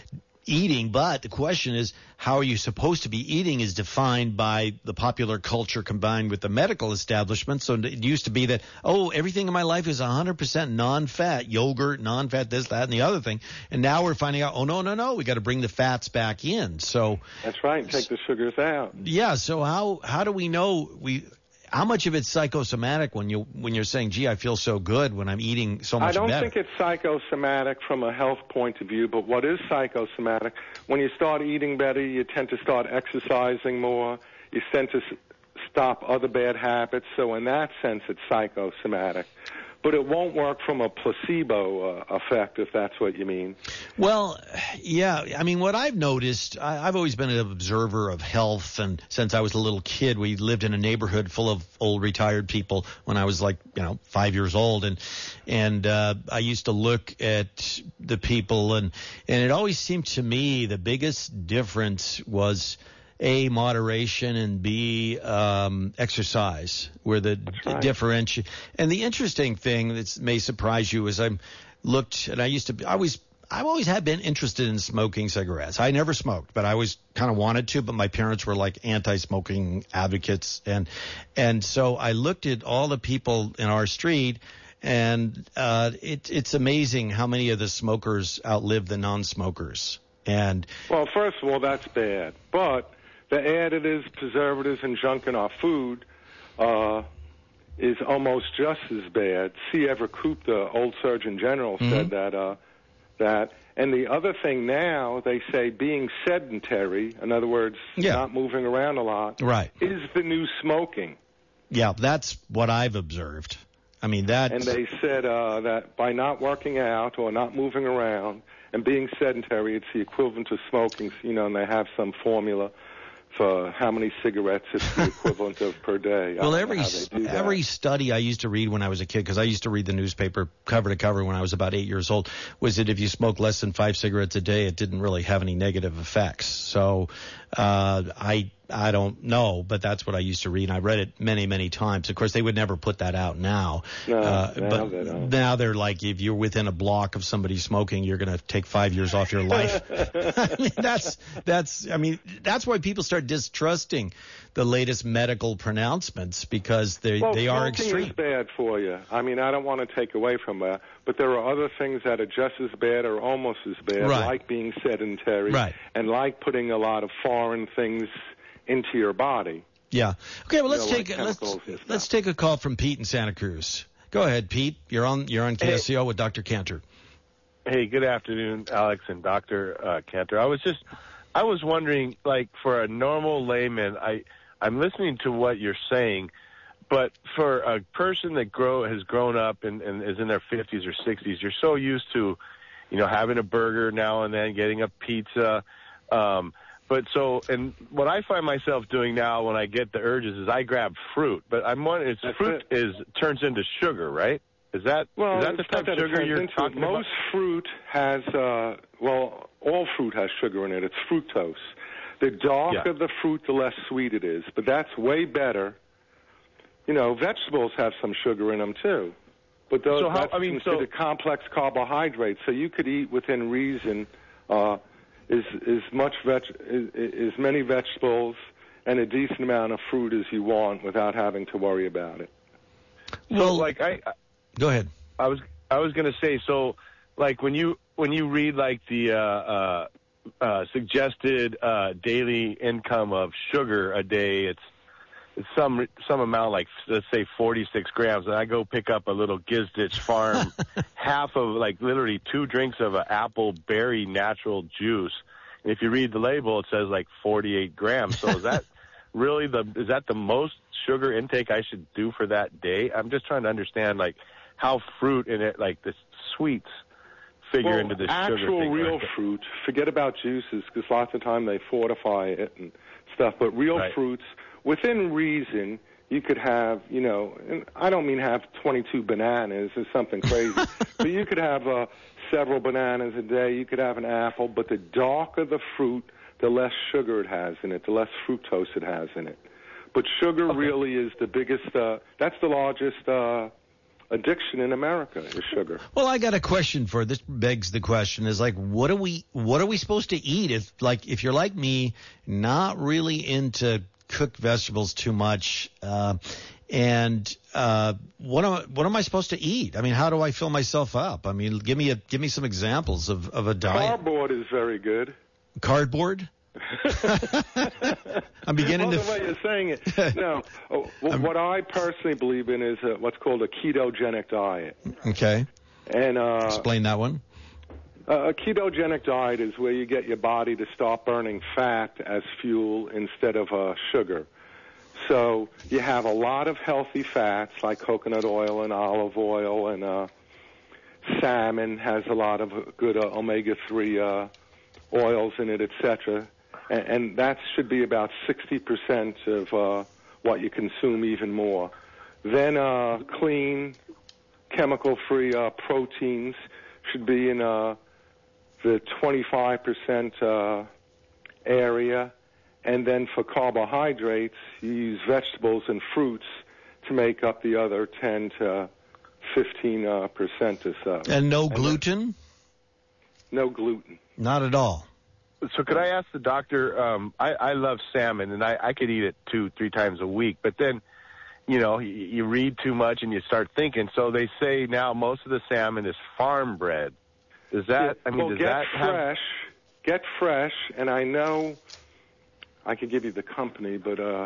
eating. But the question is, how are you supposed to be eating is defined by the popular culture combined with the medical establishment. So it used to be that, oh, everything in my life is one hundred percent non-fat, yogurt, non-fat, this, that, and the other thing. And now we're finding out, oh, no, no, no, we got to bring the fats back in. So that's right, take the sugars out. Yeah, so how how do we know we how much of it's psychosomatic when you when you're saying, gee, I feel so good when I'm eating so much better? I don't better? think it's psychosomatic from a health point of view, but what is psychosomatic, when you start eating better, you tend to start exercising more, you tend to s- stop other bad habits, so in that sense it's psychosomatic. But it won't work from a placebo uh, effect, if that's what you mean. Well, yeah. I mean, what I've noticed, I, I've always been an observer of health, and since I was a little kid, we lived in a neighborhood full of old retired people when I was like, you know, five years old, and and uh, I used to look at the people, and and it always seemed to me the biggest difference was A, moderation, and B, um, exercise, where the right. differentiate. And the interesting thing that may surprise you is I looked, and I used to, I always, I've always had been interested in smoking cigarettes. I never smoked, but I always kind of wanted to, but my parents were like anti-smoking advocates. And, and so I looked at all the people in our street, and uh, it, it's amazing how many of the smokers outlive the non-smokers. And well, first of all, that's bad. But the additives, preservatives, and junk in our food uh, is almost just as bad. C. Everett Koop, the old Surgeon General, mm-hmm. said that. Uh, that. And the other thing now, they say being sedentary, in other words, yeah. not moving around a lot, right. is the new smoking. Yeah, that's what I've observed. I mean, that. And they said uh, that by not working out or not moving around and being sedentary, it's the equivalent of smoking, you know, and they have some formula for how many cigarettes it's the equivalent of per day. Well, every every study I used to read when I was a kid, because I used to read the newspaper cover to cover when I was about eight years old, was that if you smoke less than five cigarettes a day, it didn't really have any negative effects. So uh, I I don't know, but that's what I used to read, and I read it many, many times. Of course, they would never put that out now. No, uh, now but they don't. Now they're like, if you're within a block of somebody smoking, you're going to take five years off your life. I mean, that's that's. I mean, that's why people start distrusting the latest medical pronouncements, because they well, they are smoking extreme. is bad for you. I mean, I don't want to take away from that, but there are other things that are just as bad or almost as bad, Right. like being sedentary, Right. and like putting a lot of foreign things into your body. Yeah. Okay. Well, let's You know, take like a, let's chemicals and stuff. let's take a call from Pete in Santa Cruz. Go ahead, Pete. You're on you're on K S C O with Doctor Cantor. Hey, good afternoon, Alex and Doctor Uh, Cantor. I was just, I was wondering, like, for a normal layman, I, I'm listening to what you're saying, but for a person that grow has grown up and, and is in their fifties or sixties, you're so used to, you know, having a burger now and then, getting a pizza. Um, but so, and what I find myself doing now when I get the urges is I grab fruit. But I'm wondering, it's fruit it. is turns into sugar, right? Is that Well, is that the it's not type of that it sugar turns you're into it. talking about? Most fruit has, uh, well, all fruit has sugar in it. It's fructose. The darker Yeah. the fruit, the less sweet it is. But that's way better. You know, vegetables have some sugar in them too. But those So how- that's I mean, so- considered complex carbohydrates. So you could eat within reason uh, as as much veg, as, as many vegetables and a decent amount of fruit as you want without having to worry about it. So, like, I, I Go ahead. I was I was gonna say, so like when you when you read like the uh, uh, uh, suggested uh, daily income of sugar a day, it's it's some some amount, like let's say forty-six grams, and I go pick up a little Gizditch Farm, half of like literally two drinks of an apple berry natural juice, and if you read the label, it says like forty-eight grams. So is that really the is that the most sugar intake I should do for that day? I'm just trying to understand like how fruit in it, like the sweets, figure well, into this actual sugar thing. real right? fruit, forget about juices, because lots of time they fortify it and stuff, but real Right. fruits, within reason, you could have, you know, and I don't mean have twenty-two bananas or something crazy, but you could have uh, several bananas a day, you could have an apple, but the darker the fruit, the less sugar it has in it, the less fructose it has in it. But sugar Okay. really is the biggest, uh, that's the largest uh, addiction in America is sugar. Well, I got a question for this. Begs the question: is like, what are we what are we supposed to eat if like if you're like me, not really into cooked vegetables too much, uh, and uh, what am I, what am I supposed to eat? I mean, how do I fill myself up? I mean, give me a give me some examples of, of a diet. Cardboard is very good. Cardboard. I'm beginning well, to. the way you're saying it. No, oh, what I personally believe in is uh, what's called a ketogenic diet. Okay. And uh, explain that one. Uh, a ketogenic diet is where you get your body to start burning fat as fuel instead of uh, sugar. So you have a lot of healthy fats like coconut oil and olive oil, and uh, salmon has a lot of good uh, omega three uh, oils in it, et cetera. And, and that should be about sixty percent of uh, what you consume, even more. Then uh, clean, chemical-free uh, proteins should be in uh, the twenty-five percent uh, area. And then for carbohydrates, you use vegetables and fruits to make up the other ten to fifteen percent or so. And no gluten? And no gluten. Not at all. So could I ask the doctor, um, I, I love salmon, and I, I could eat it two, three times a week, but then, you know, you, you read too much and you start thinking. So they say now most of the salmon is farm bred. Does that, I mean, well, does get that fresh, have... get fresh, and I know I could give you the company, but uh,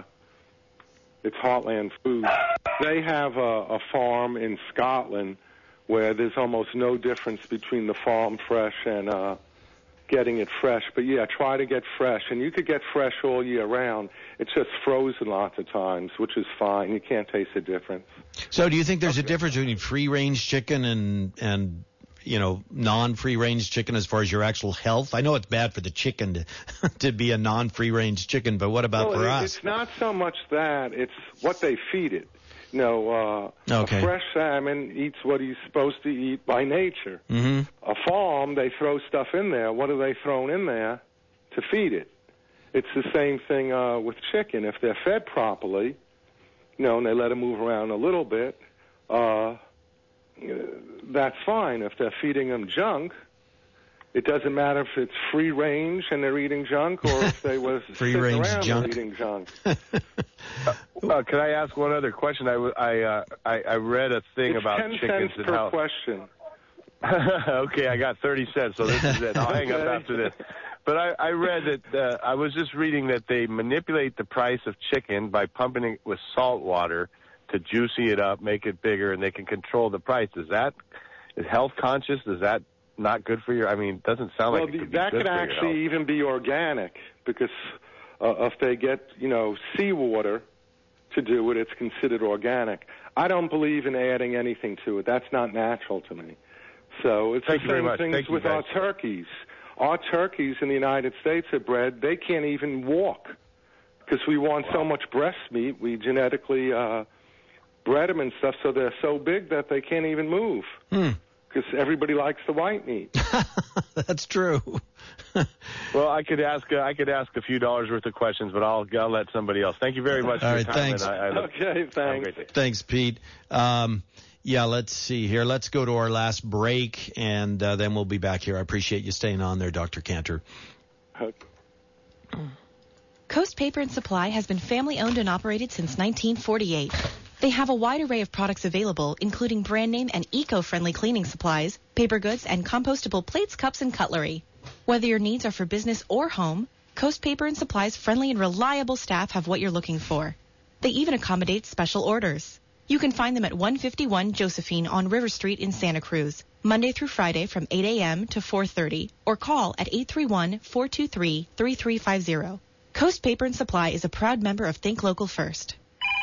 it's Heartland Foods. They have a, a farm in Scotland where there's almost no difference between the farm fresh and uh, getting it fresh. But, yeah, try to get fresh. And you could get fresh all year round. It's just frozen lots of times, which is fine. You can't taste the difference. So do you think there's okay. a difference between free-range chicken and, and you know, non-free-range chicken as far as your actual health? I know it's bad for the chicken to, to be a non-free-range chicken, but what about well, for it, us? It's not so much that. It's what they feed it. You know, uh, okay. a fresh salmon eats what he's supposed to eat by nature. Mm-hmm. A farm, they throw stuff in there. What are they throwing in there to feed it? It's the same thing uh, with chicken. If they're fed properly, you know, and they let them move around a little bit, uh, that's fine. If they're feeding them junk, it doesn't matter if it's free range and they're eating junk, or if they was free sitting range around junk. and eating junk. uh, uh, can I ask one other question? I, I, uh, I, I read a thing it's about ten chickens cents and per how. question. Okay, I got thirty cents, so this is it. I'll hang up Okay. after this. But I, I read that uh, I was just reading that they manipulate the price of chicken by pumping it with salt water to juicy it up, make it bigger, and they can control the price. Is that is health conscious? Is that not good for your? I mean, it doesn't sound well, like it could the, that be good could for your actually health. even be organic, because uh, if they get, you know, seawater to do it, it's considered organic. I don't believe in adding anything to it. That's not natural to me. So it's Thank the you very same much. things Thank you, with our guys. turkeys. Our turkeys in the United States are bred, they can't even walk because we want so much breast meat. We genetically uh, bred them and stuff, so they're so big that they can't even move. Hmm. Because everybody likes the white meat. That's true. Well, I could ask uh, I could ask a few dollars worth of questions, but I'll I'll let somebody else. Thank you very much for All your right, time. thanks. And I, I look, Okay, thanks. Thanks, Pete. Um, yeah, let's see here. Let's go to our last break, and uh, then we'll be back here. I appreciate you staying on there, Doctor Cantor. Okay. Coast Paper and Supply has been family owned and operated since nineteen forty-eight. They have a wide array of products available, including brand name and eco-friendly cleaning supplies, paper goods, and compostable plates, cups, and cutlery. Whether your needs are for business or home, Coast Paper and Supply's friendly and reliable staff have what you're looking for. They even accommodate special orders. You can find them at one fifty-one Josephine on River Street in Santa Cruz, Monday through Friday from eight a.m. to four thirty, or call at eight three one, four two three, three three five zero. Coast Paper and Supply is a proud member of Think Local First.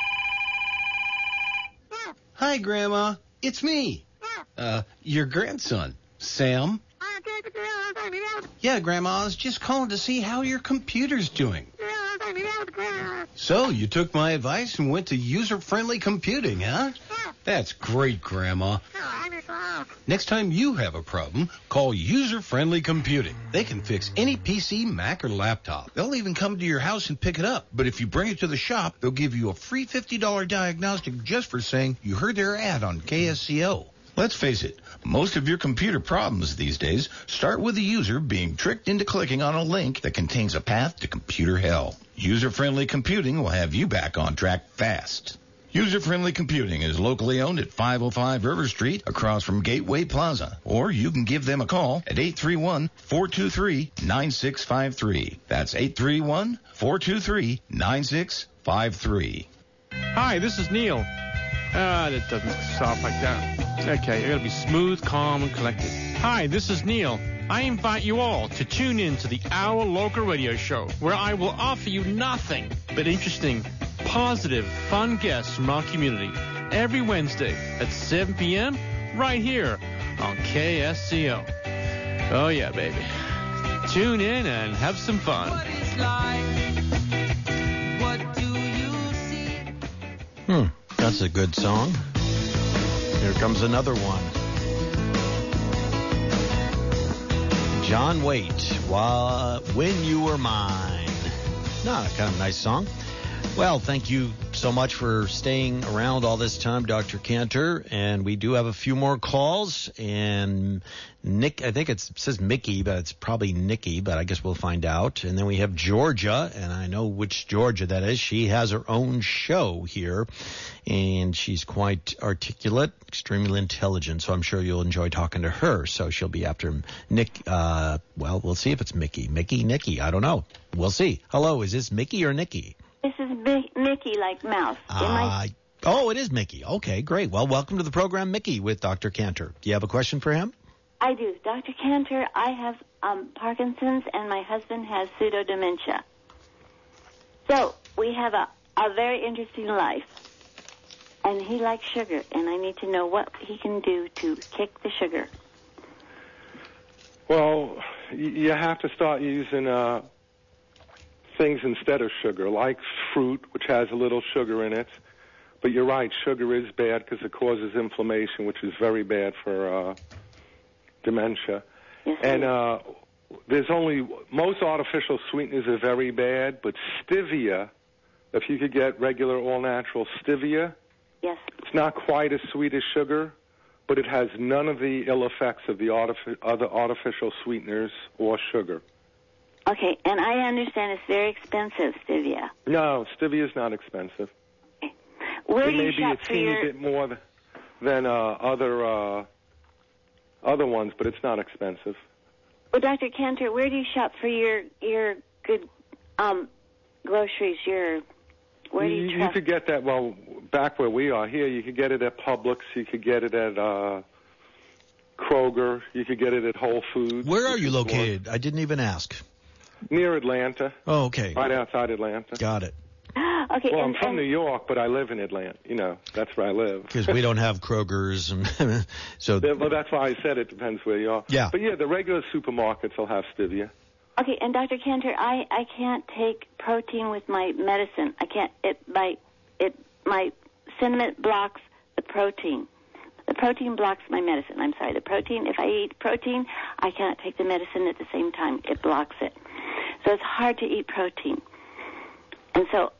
Hi, Grandma. It's me. Uh, your grandson, Sam. Yeah, Grandma, I was just calling to see how your computer's doing. So, you took my advice and went to user-friendly computing, huh? That's great, Grandma. Next time you have a problem, call User Friendly Computing. They can fix any P C, Mac, or laptop. They'll even come to your house and pick it up. But if you bring it to the shop, they'll give you a free fifty dollars diagnostic just for saying you heard their ad on K S C O. Let's face it, most of your computer problems these days start with the user being tricked into clicking on a link that contains a path to computer hell. User-Friendly Computing will have you back on track fast. User-Friendly Computing is locally owned at five oh five River Street across from Gateway Plaza. Or you can give them a call at eight three one, four two three, nine six five three. That's eight three one, four two three, nine six five three. Hi, this is Neil. Ah, that doesn't sound like that. Okay, I gotta be smooth, calm, and collected. Hi, this is Neil. I invite you all to tune in to the Our Local Radio Show, where I will offer you nothing but interesting, positive, fun guests from our community every Wednesday at seven p.m. right here on K S C O. Oh, yeah, baby. Tune in and have some fun. Hmm, that's a good song. Here comes another one. John Waite, When You Were Mine. No, kind of nice song. Well, thank you so much for staying around all this time, Doctor Cantor. And we do have a few more calls. And Nick, I think it's, it says Mickey, but it's probably Nikki, but I guess we'll find out. And then we have Georgia, and I know which Georgia that is. She has her own show here, and she's quite articulate, extremely intelligent, so I'm sure you'll enjoy talking to her. So she'll be after Nick. Uh, well, we'll see if it's Mickey. Mickey, Nikki, I don't know. We'll see. Hello, is this Mickey or Nikki? This is Mickey, Mickey like mouse. Am Uh, I... Oh, it is Mickey. Okay, great. Well, welcome to the program, Mickey, with Doctor Cantor. Do you have a question for him? I do. Doctor Cantor, I have um, Parkinson's, and my husband has pseudodementia. So we have a, a very interesting life, and he likes sugar, and I need to know what he can do to kick the sugar. Well, y- you have to start using uh, things instead of sugar, like fruit, which has a little sugar in it. But you're right, sugar is bad because it causes inflammation, which is very bad for uh, dementia. Yes, and uh, there's only, most artificial sweeteners are very bad, but stevia, if you could get regular all-natural stevia, yes, it's not quite as sweet as sugar, but it has none of the ill effects of the artifi- other artificial sweeteners or sugar. Okay, and I understand it's very expensive, stevia. No, stevia is not expensive. Where it do may you be shop a for teeny your... bit more th- than uh, other uh, other ones, but it's not expensive. Well, Doctor Cantor, where do you shop for your your good um, groceries? Your where do you, you, trust? you could get that, well, back where we are here, you could get it at Publix, you could get it at uh, Kroger, you could get it at Whole Foods. Where are you located? I didn't even ask. Near Atlanta. Oh, okay. Right outside Atlanta. Got it. Okay. Well, and, I'm from and, New York, but I live in Atlanta. You know, that's where I live. Because we don't have Kroger's, and so. Yeah, well, that's why I said it depends where you are. Yeah. But yeah, the regular supermarkets will have stevia. Okay, and Doctor Cantor, I, I can't take protein with my medicine. I can't. It my it my cinnamon blocks the protein. The protein blocks my medicine. I'm sorry. The protein. If I eat protein, I cannot take the medicine at the same time. It blocks it. So it's hard to eat protein. And so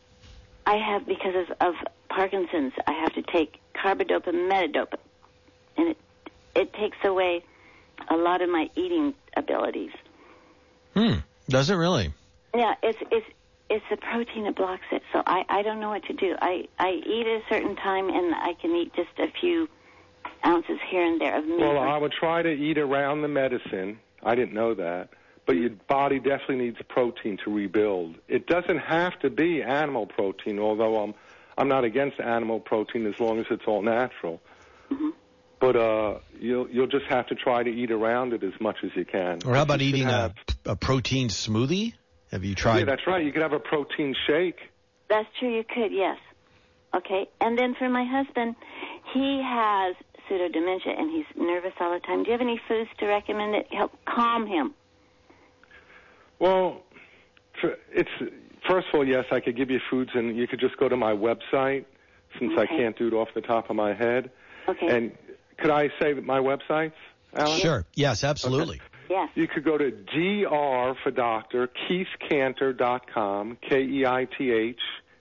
I have, because of, of Parkinson's, I have to take carbidopa and metadopa. And it it takes away a lot of my eating abilities. Hmm. Does it really? Yeah, it's it's it's the protein that blocks it. So I, I don't know what to do. I, I eat at a certain time, and I can eat just a few ounces here and there of meat. Well, I would try to eat around the medicine. I didn't know that. But your body definitely needs protein to rebuild. It doesn't have to be animal protein, although I'm I'm not against animal protein as long as it's all natural. Mm-hmm. But uh, you'll you'll just have to try to eat around it as much as you can. Or how about You should eating have, a, a protein smoothie? Have you tried? Yeah, that's right. You could have a protein shake. That's true, you could, yes. Okay, and then for my husband, he has pseudodementia, and he's nervous all the time. Do you have any foods to recommend that help calm him? Well, for, it's first of all, yes, I could give you foods, and you could just go to my website, since I Okay. can't do it off the top of my head. Okay. And could I say that my websites, Alan? Sure. Yes, absolutely. Okay. Yes. You could go to D R for doctor, keith cantor dot com, K E I T H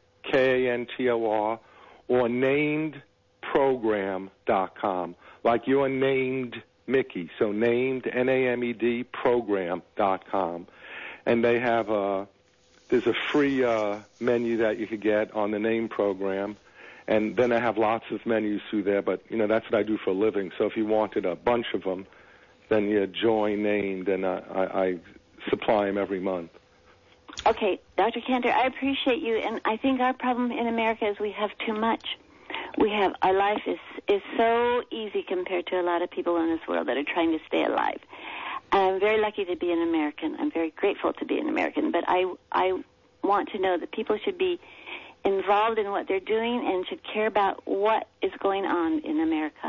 K A N T O R, or named program dot com, like you're named Mickey. So named, N A M E D, program dot com. And they have a, there's a free uh, menu that you could get on the name program. And then I have lots of menus through there, but, you know, that's what I do for a living. So if you wanted a bunch of them, then you join named, and uh, I, I supply them every month. Okay, Doctor Cantor, I appreciate you, and I think our problem in America is we have too much. We have, our life is, is so easy compared to a lot of people in this world that are trying to stay alive. I'm very lucky to be an American. I'm very grateful to be an American, but I, I want to know that people should be involved in what they're doing and should care about what is going on in America.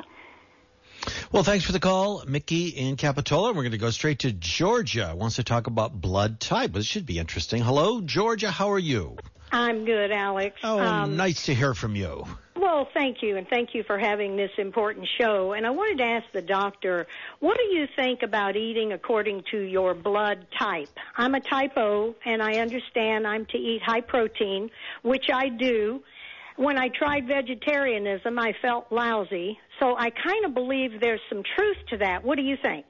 Well, thanks for the call, Mickey in Capitola. We're going to go straight to Georgia. Wants to talk about blood type. This should be interesting. Hello, Georgia. How are you? I'm good, Alex. Oh, um, nice to hear from you. Well, thank you, and thank you for having this important show. And I wanted to ask the doctor, what do you think about eating according to your blood type? I'm a type O, and I understand I'm to eat high protein, which I do. When I tried vegetarianism, I felt lousy. So I kind of believe there's some truth to that. What do you think?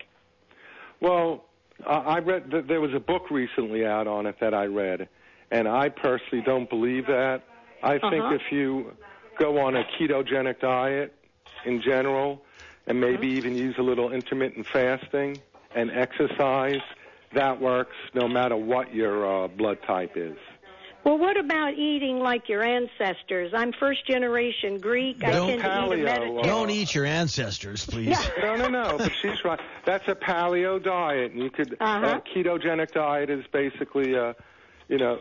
Well, uh, I read that there was a book recently out on it that I read, and I personally don't believe that. I think Uh-huh. if you go on a ketogenic diet in general, and maybe Mm-hmm. even use a little intermittent fasting and exercise, that works no matter what your uh, blood type is. Well, what about eating like your ancestors? I'm first generation Greek. I Don't tend to eat a paleo, Mediterranean. Don't eat your ancestors, please. No, no, no, but she's right. That's a paleo diet, and you could, Uh-huh. a ketogenic diet is basically, uh, you know,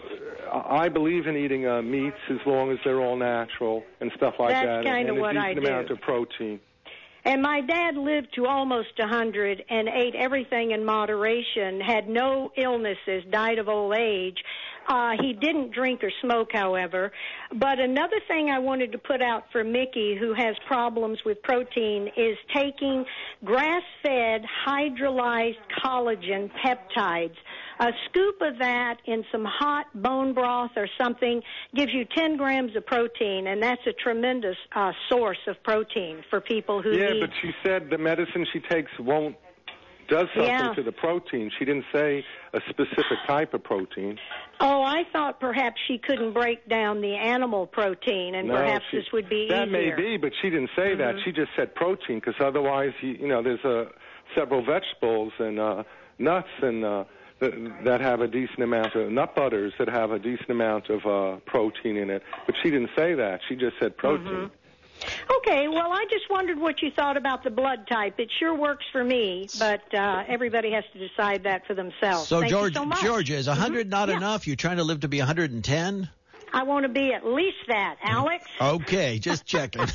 I believe in eating uh, meats as long as they're all natural and stuff like That's that. kinda and what a I decent do. amount of protein. And my dad lived to almost a hundred and ate everything in moderation, had no illnesses, died of old age. Uh, he didn't drink or smoke, however. But another thing I wanted to put out for Mickey, who has problems with protein, is taking grass-fed hydrolyzed collagen peptides. A scoop of that in some hot bone broth or something gives you ten grams of protein, and that's a tremendous uh, source of protein for people who Yeah, need... but she said the medicine she takes won't does something Yeah. to the protein. She didn't say a specific type of protein. Oh, I thought perhaps she couldn't break down the animal protein, and No, perhaps she- this would be that easier. may be, but she didn't say that. Mhm. She just said protein, because otherwise, you, you know, there's uh, several vegetables and uh, nuts and uh, that, that have a decent amount of nut butters that have a decent amount of uh, protein in it. But she didn't say that. She just said protein. Mhm. Okay, well, I just wondered what you thought about the blood type. It sure works for me, but uh, everybody has to decide that for themselves. So, Thank George, you so much. Georgia, is one hundred Mhm. not Yeah. enough? You're trying to live to be one hundred ten? I want to be at least that, Alex. Okay, just checking.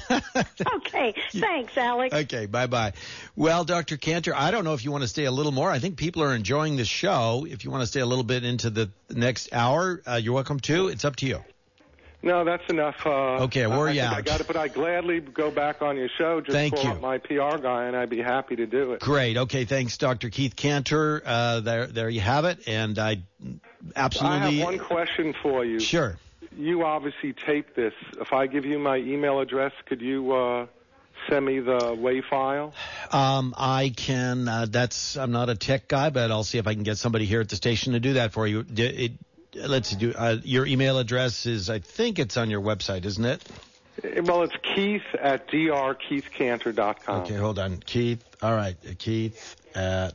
Okay, thanks, Alex. Okay, bye-bye. Well, Doctor Cantor, I don't know if you want to stay a little more. I think people are enjoying the show. If you want to stay a little bit into the next hour, uh, you're welcome to. It's up to you. No, that's enough. Uh, Okay, we're I, I think out. I got it, but I gladly go back on your show. Just Thank call you. up my P R guy, and I'd be happy to do it. Great. Okay, thanks, Doctor Keith Cantor. Uh, there, there you have it. And I absolutely... I have one question for you. Sure. You obviously taped this. If I give you my email address, could you uh, send me the WAV file? Um, I can, uh, that's, I'm not a tech guy, but I'll see if I can get somebody here at the station to do that for you. D- It, let's do, uh, your email address is, I think it's on your website, isn't it? Uh, Well, it's Keith at d r keith cantor dot com. Okay, hold on. Keith, all right, Keith at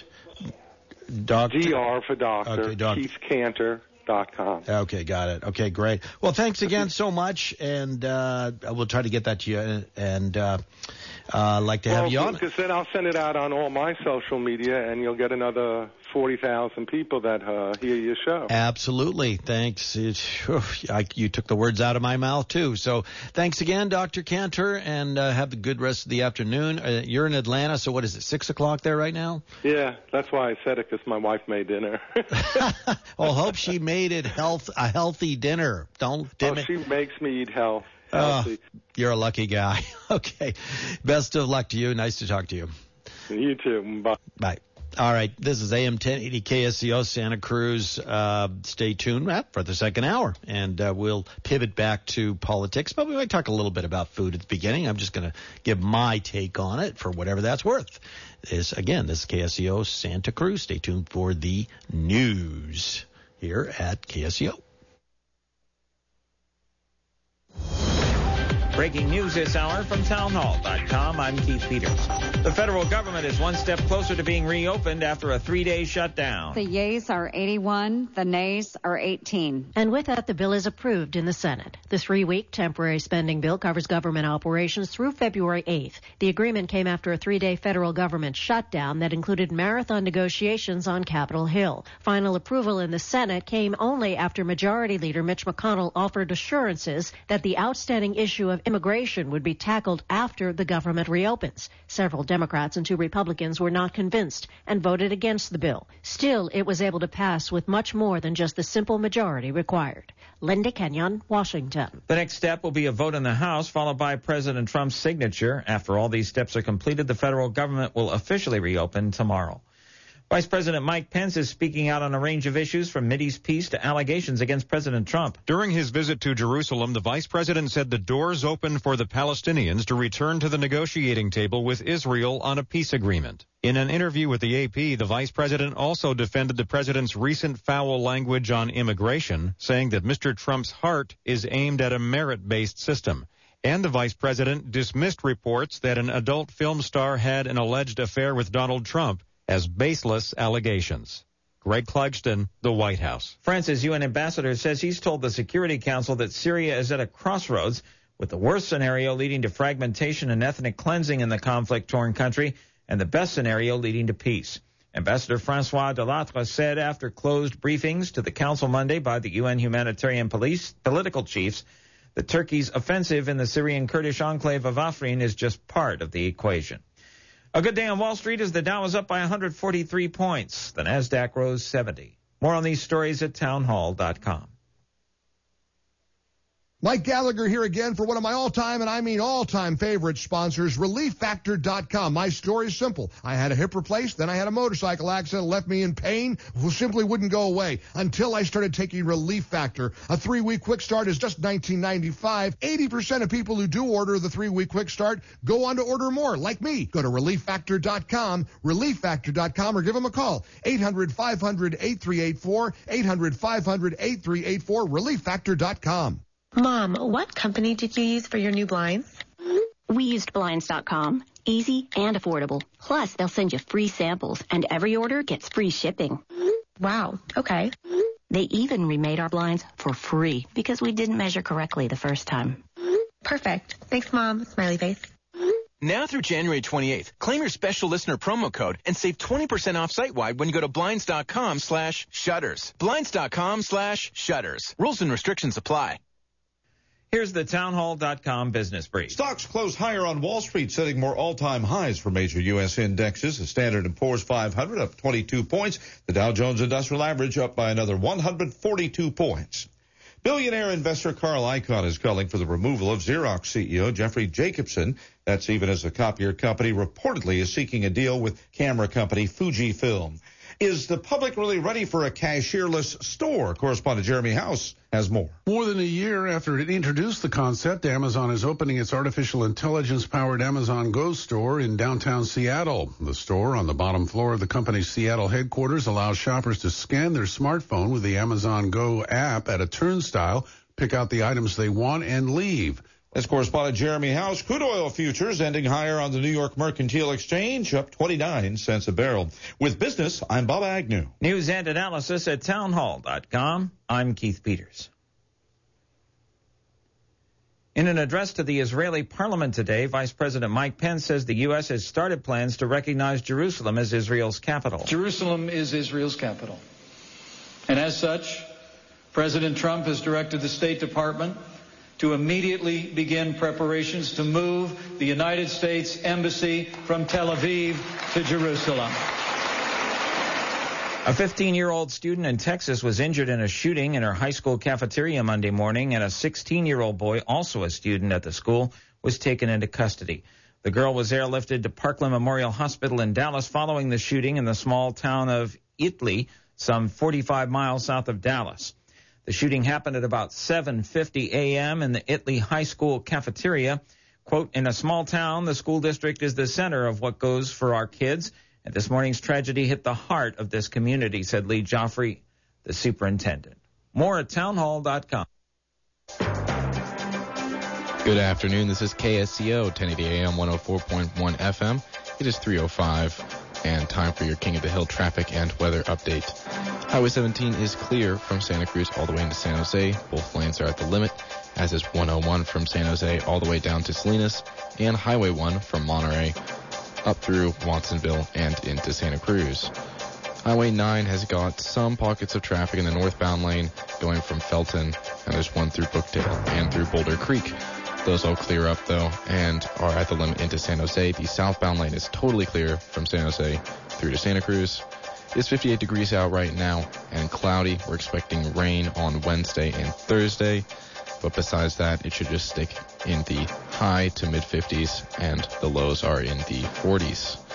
Doctor D R for doctor, Okay, doc- keith cantor dot com. Okay, got it. Okay, great. Well, thanks again so much, and uh, we'll try to get that to you, and uh, uh, like to have well, you on. because then I'll send it out on all my social media, and you'll get another forty thousand people that uh, hear your show. Absolutely. Thanks. It, whew, I, you took the words out of my mouth, too. So thanks again, Doctor Cantor, and uh, have a good rest of the afternoon. Uh, you're in Atlanta, so what is it, six o'clock there right now? Yeah, that's why I said it, because my wife made dinner. Well, hope she made it health a healthy dinner. Don't dim oh, it. she makes me eat health. healthy. Oh, you're a lucky guy. Okay. Best of luck to you. Nice to talk to you. You too. Bye. Bye. All right. This is A M ten eighty K S C O Santa Cruz. Uh, stay tuned uh, for the second hour, and uh, we'll pivot back to politics, but we might talk a little bit about food at the beginning. I'm just going to give my take on it for whatever that's worth. This, again, this is K S C O Santa Cruz. Stay tuned for the news here at K S C O. Breaking news this hour from townhall dot com. I'm Keith Peters. The federal government is one step closer to being reopened after a three-day shutdown. The yeas are eighty-one, the nays are eighteen. And with that, the bill is approved in the Senate. The three-week temporary spending bill covers government operations through February eighth. The agreement came after a three-day federal government shutdown that included marathon negotiations on Capitol Hill. Final approval in the Senate came only after Majority Leader Mitch McConnell offered assurances that the outstanding issue of immigration would be tackled after the government reopens. Several Democrats and two Republicans were not convinced and voted against the bill. Still, it was able to pass with much more than just the simple majority required. Linda Kenyon, Washington. The next step will be a vote in the House, followed by President Trump's signature. After all these steps are completed, the federal government will officially reopen tomorrow. Vice President Mike Pence is speaking out on a range of issues from Mideast peace to allegations against President Trump. During his visit to Jerusalem, the vice president said the doors open for the Palestinians to return to the negotiating table with Israel on a peace agreement. In an interview with the A P, the vice president also defended the president's recent foul language on immigration, saying that Mister Trump's heart is aimed at a merit-based system. And the vice president dismissed reports that an adult film star had an alleged affair with Donald Trump as baseless allegations. Greg Clugston, the White House. France's U N ambassador says he's told the Security Council that Syria is at a crossroads, with the worst scenario leading to fragmentation and ethnic cleansing in the conflict-torn country, and the best scenario leading to peace. Ambassador Francois Delattre said after closed briefings to the Council Monday by the U N humanitarian police political chiefs that Turkey's offensive in the Syrian Kurdish enclave of Afrin is just part of the equation. A good day on Wall Street as the Dow was up by one hundred forty-three points. The Nasdaq rose seventy. More on these stories at townhall dot com. Mike Gallagher here again for one of my all-time, and I mean all-time favorite sponsors, relief factor dot com. My story is simple. I had a hip replaced, then I had a motorcycle accident, left me in pain, who simply wouldn't go away until I started taking Relief Factor. A three-week quick start is just nineteen ninety-five dollars. eighty percent of people who do order the three-week quick start go on to order more, like me. Go to relief factor dot com, relief factor dot com, or give them a call. eight hundred, five hundred, eight three eight four, eight hundred, five hundred, eight three eight four, relief factor dot com. Mom, what company did you use for your new blinds? We used blinds dot com. Easy and affordable. Plus, they'll send you free samples, and every order gets free shipping. Wow, okay. They even remade our blinds for free because we didn't measure correctly the first time. Perfect. Thanks, Mom. Smiley face. Now through January twenty-eighth, claim your special listener promo code and save twenty percent off site-wide when you go to blinds dot com slash shutters. blinds dot com slash shutters. Rules and restrictions apply. Here's the townhall dot com business brief. Stocks close higher on Wall Street, setting more all-time highs for major U S indexes. The Standard and Poor's five hundred up twenty-two points. The Dow Jones Industrial Average up by another one hundred forty-two points. Billionaire investor Carl Icahn is calling for the removal of Xerox C E O Jeffrey Jacobson. That's even as the copier company reportedly is seeking a deal with camera company Fujifilm. Is the public really ready for a cashierless store? Correspondent Jeremy House has more. More than a year after it introduced the concept, Amazon is opening its artificial intelligence-powered Amazon Go store in downtown Seattle. The store on the bottom floor of the company's Seattle headquarters allows shoppers to scan their smartphone with the Amazon Go app at a turnstile, pick out the items they want, and leave. That's correspondent Jeremy House. Crude oil futures ending higher on the New York Mercantile Exchange, up twenty-nine cents a barrel. With business, I'm Bob Agnew. News and analysis at townhall dot com. I'm Keith Peters. In an address to the Israeli parliament today, Vice President Mike Pence says the U S has started plans to recognize Jerusalem as Israel's capital. Jerusalem is Israel's capital. And as such, President Trump has directed the State Department to immediately begin preparations to move the United States Embassy from Tel Aviv to Jerusalem. A fifteen-year-old student in Texas was injured in a shooting in her high school cafeteria Monday morning, and a sixteen-year-old boy, also a student at the school, was taken into custody. The girl was airlifted to Parkland Memorial Hospital in Dallas following the shooting in the small town of Itley, some forty-five miles south of Dallas. The shooting happened at about seven fifty a.m. in the Itley High School cafeteria. Quote, in a small town, the school district is the center of what goes for our kids, and this morning's tragedy hit the heart of this community, said Lee Joffrey, the superintendent. More at townhall dot com. Good afternoon. This is K S C O, ten eighty A M, one oh four point one F M. It is three oh five, and time for your King of the Hill traffic and weather update. Highway seventeen is clear from Santa Cruz all the way into San Jose. Both lanes are at the limit, as is one oh one from San Jose all the way down to Salinas, and Highway one from Monterey up through Watsonville and into Santa Cruz. Highway nine has got some pockets of traffic in the northbound lane going from Felton, and there's one through Brookdale and through Boulder Creek. Those all clear up, though, and are at the limit into San Jose. The southbound lane is totally clear from San Jose through to Santa Cruz. It's fifty-eight degrees out right now and cloudy. We're expecting rain on Wednesday and Thursday, but besides that, it should just stick in the high to mid fifties, and the lows are in the forties.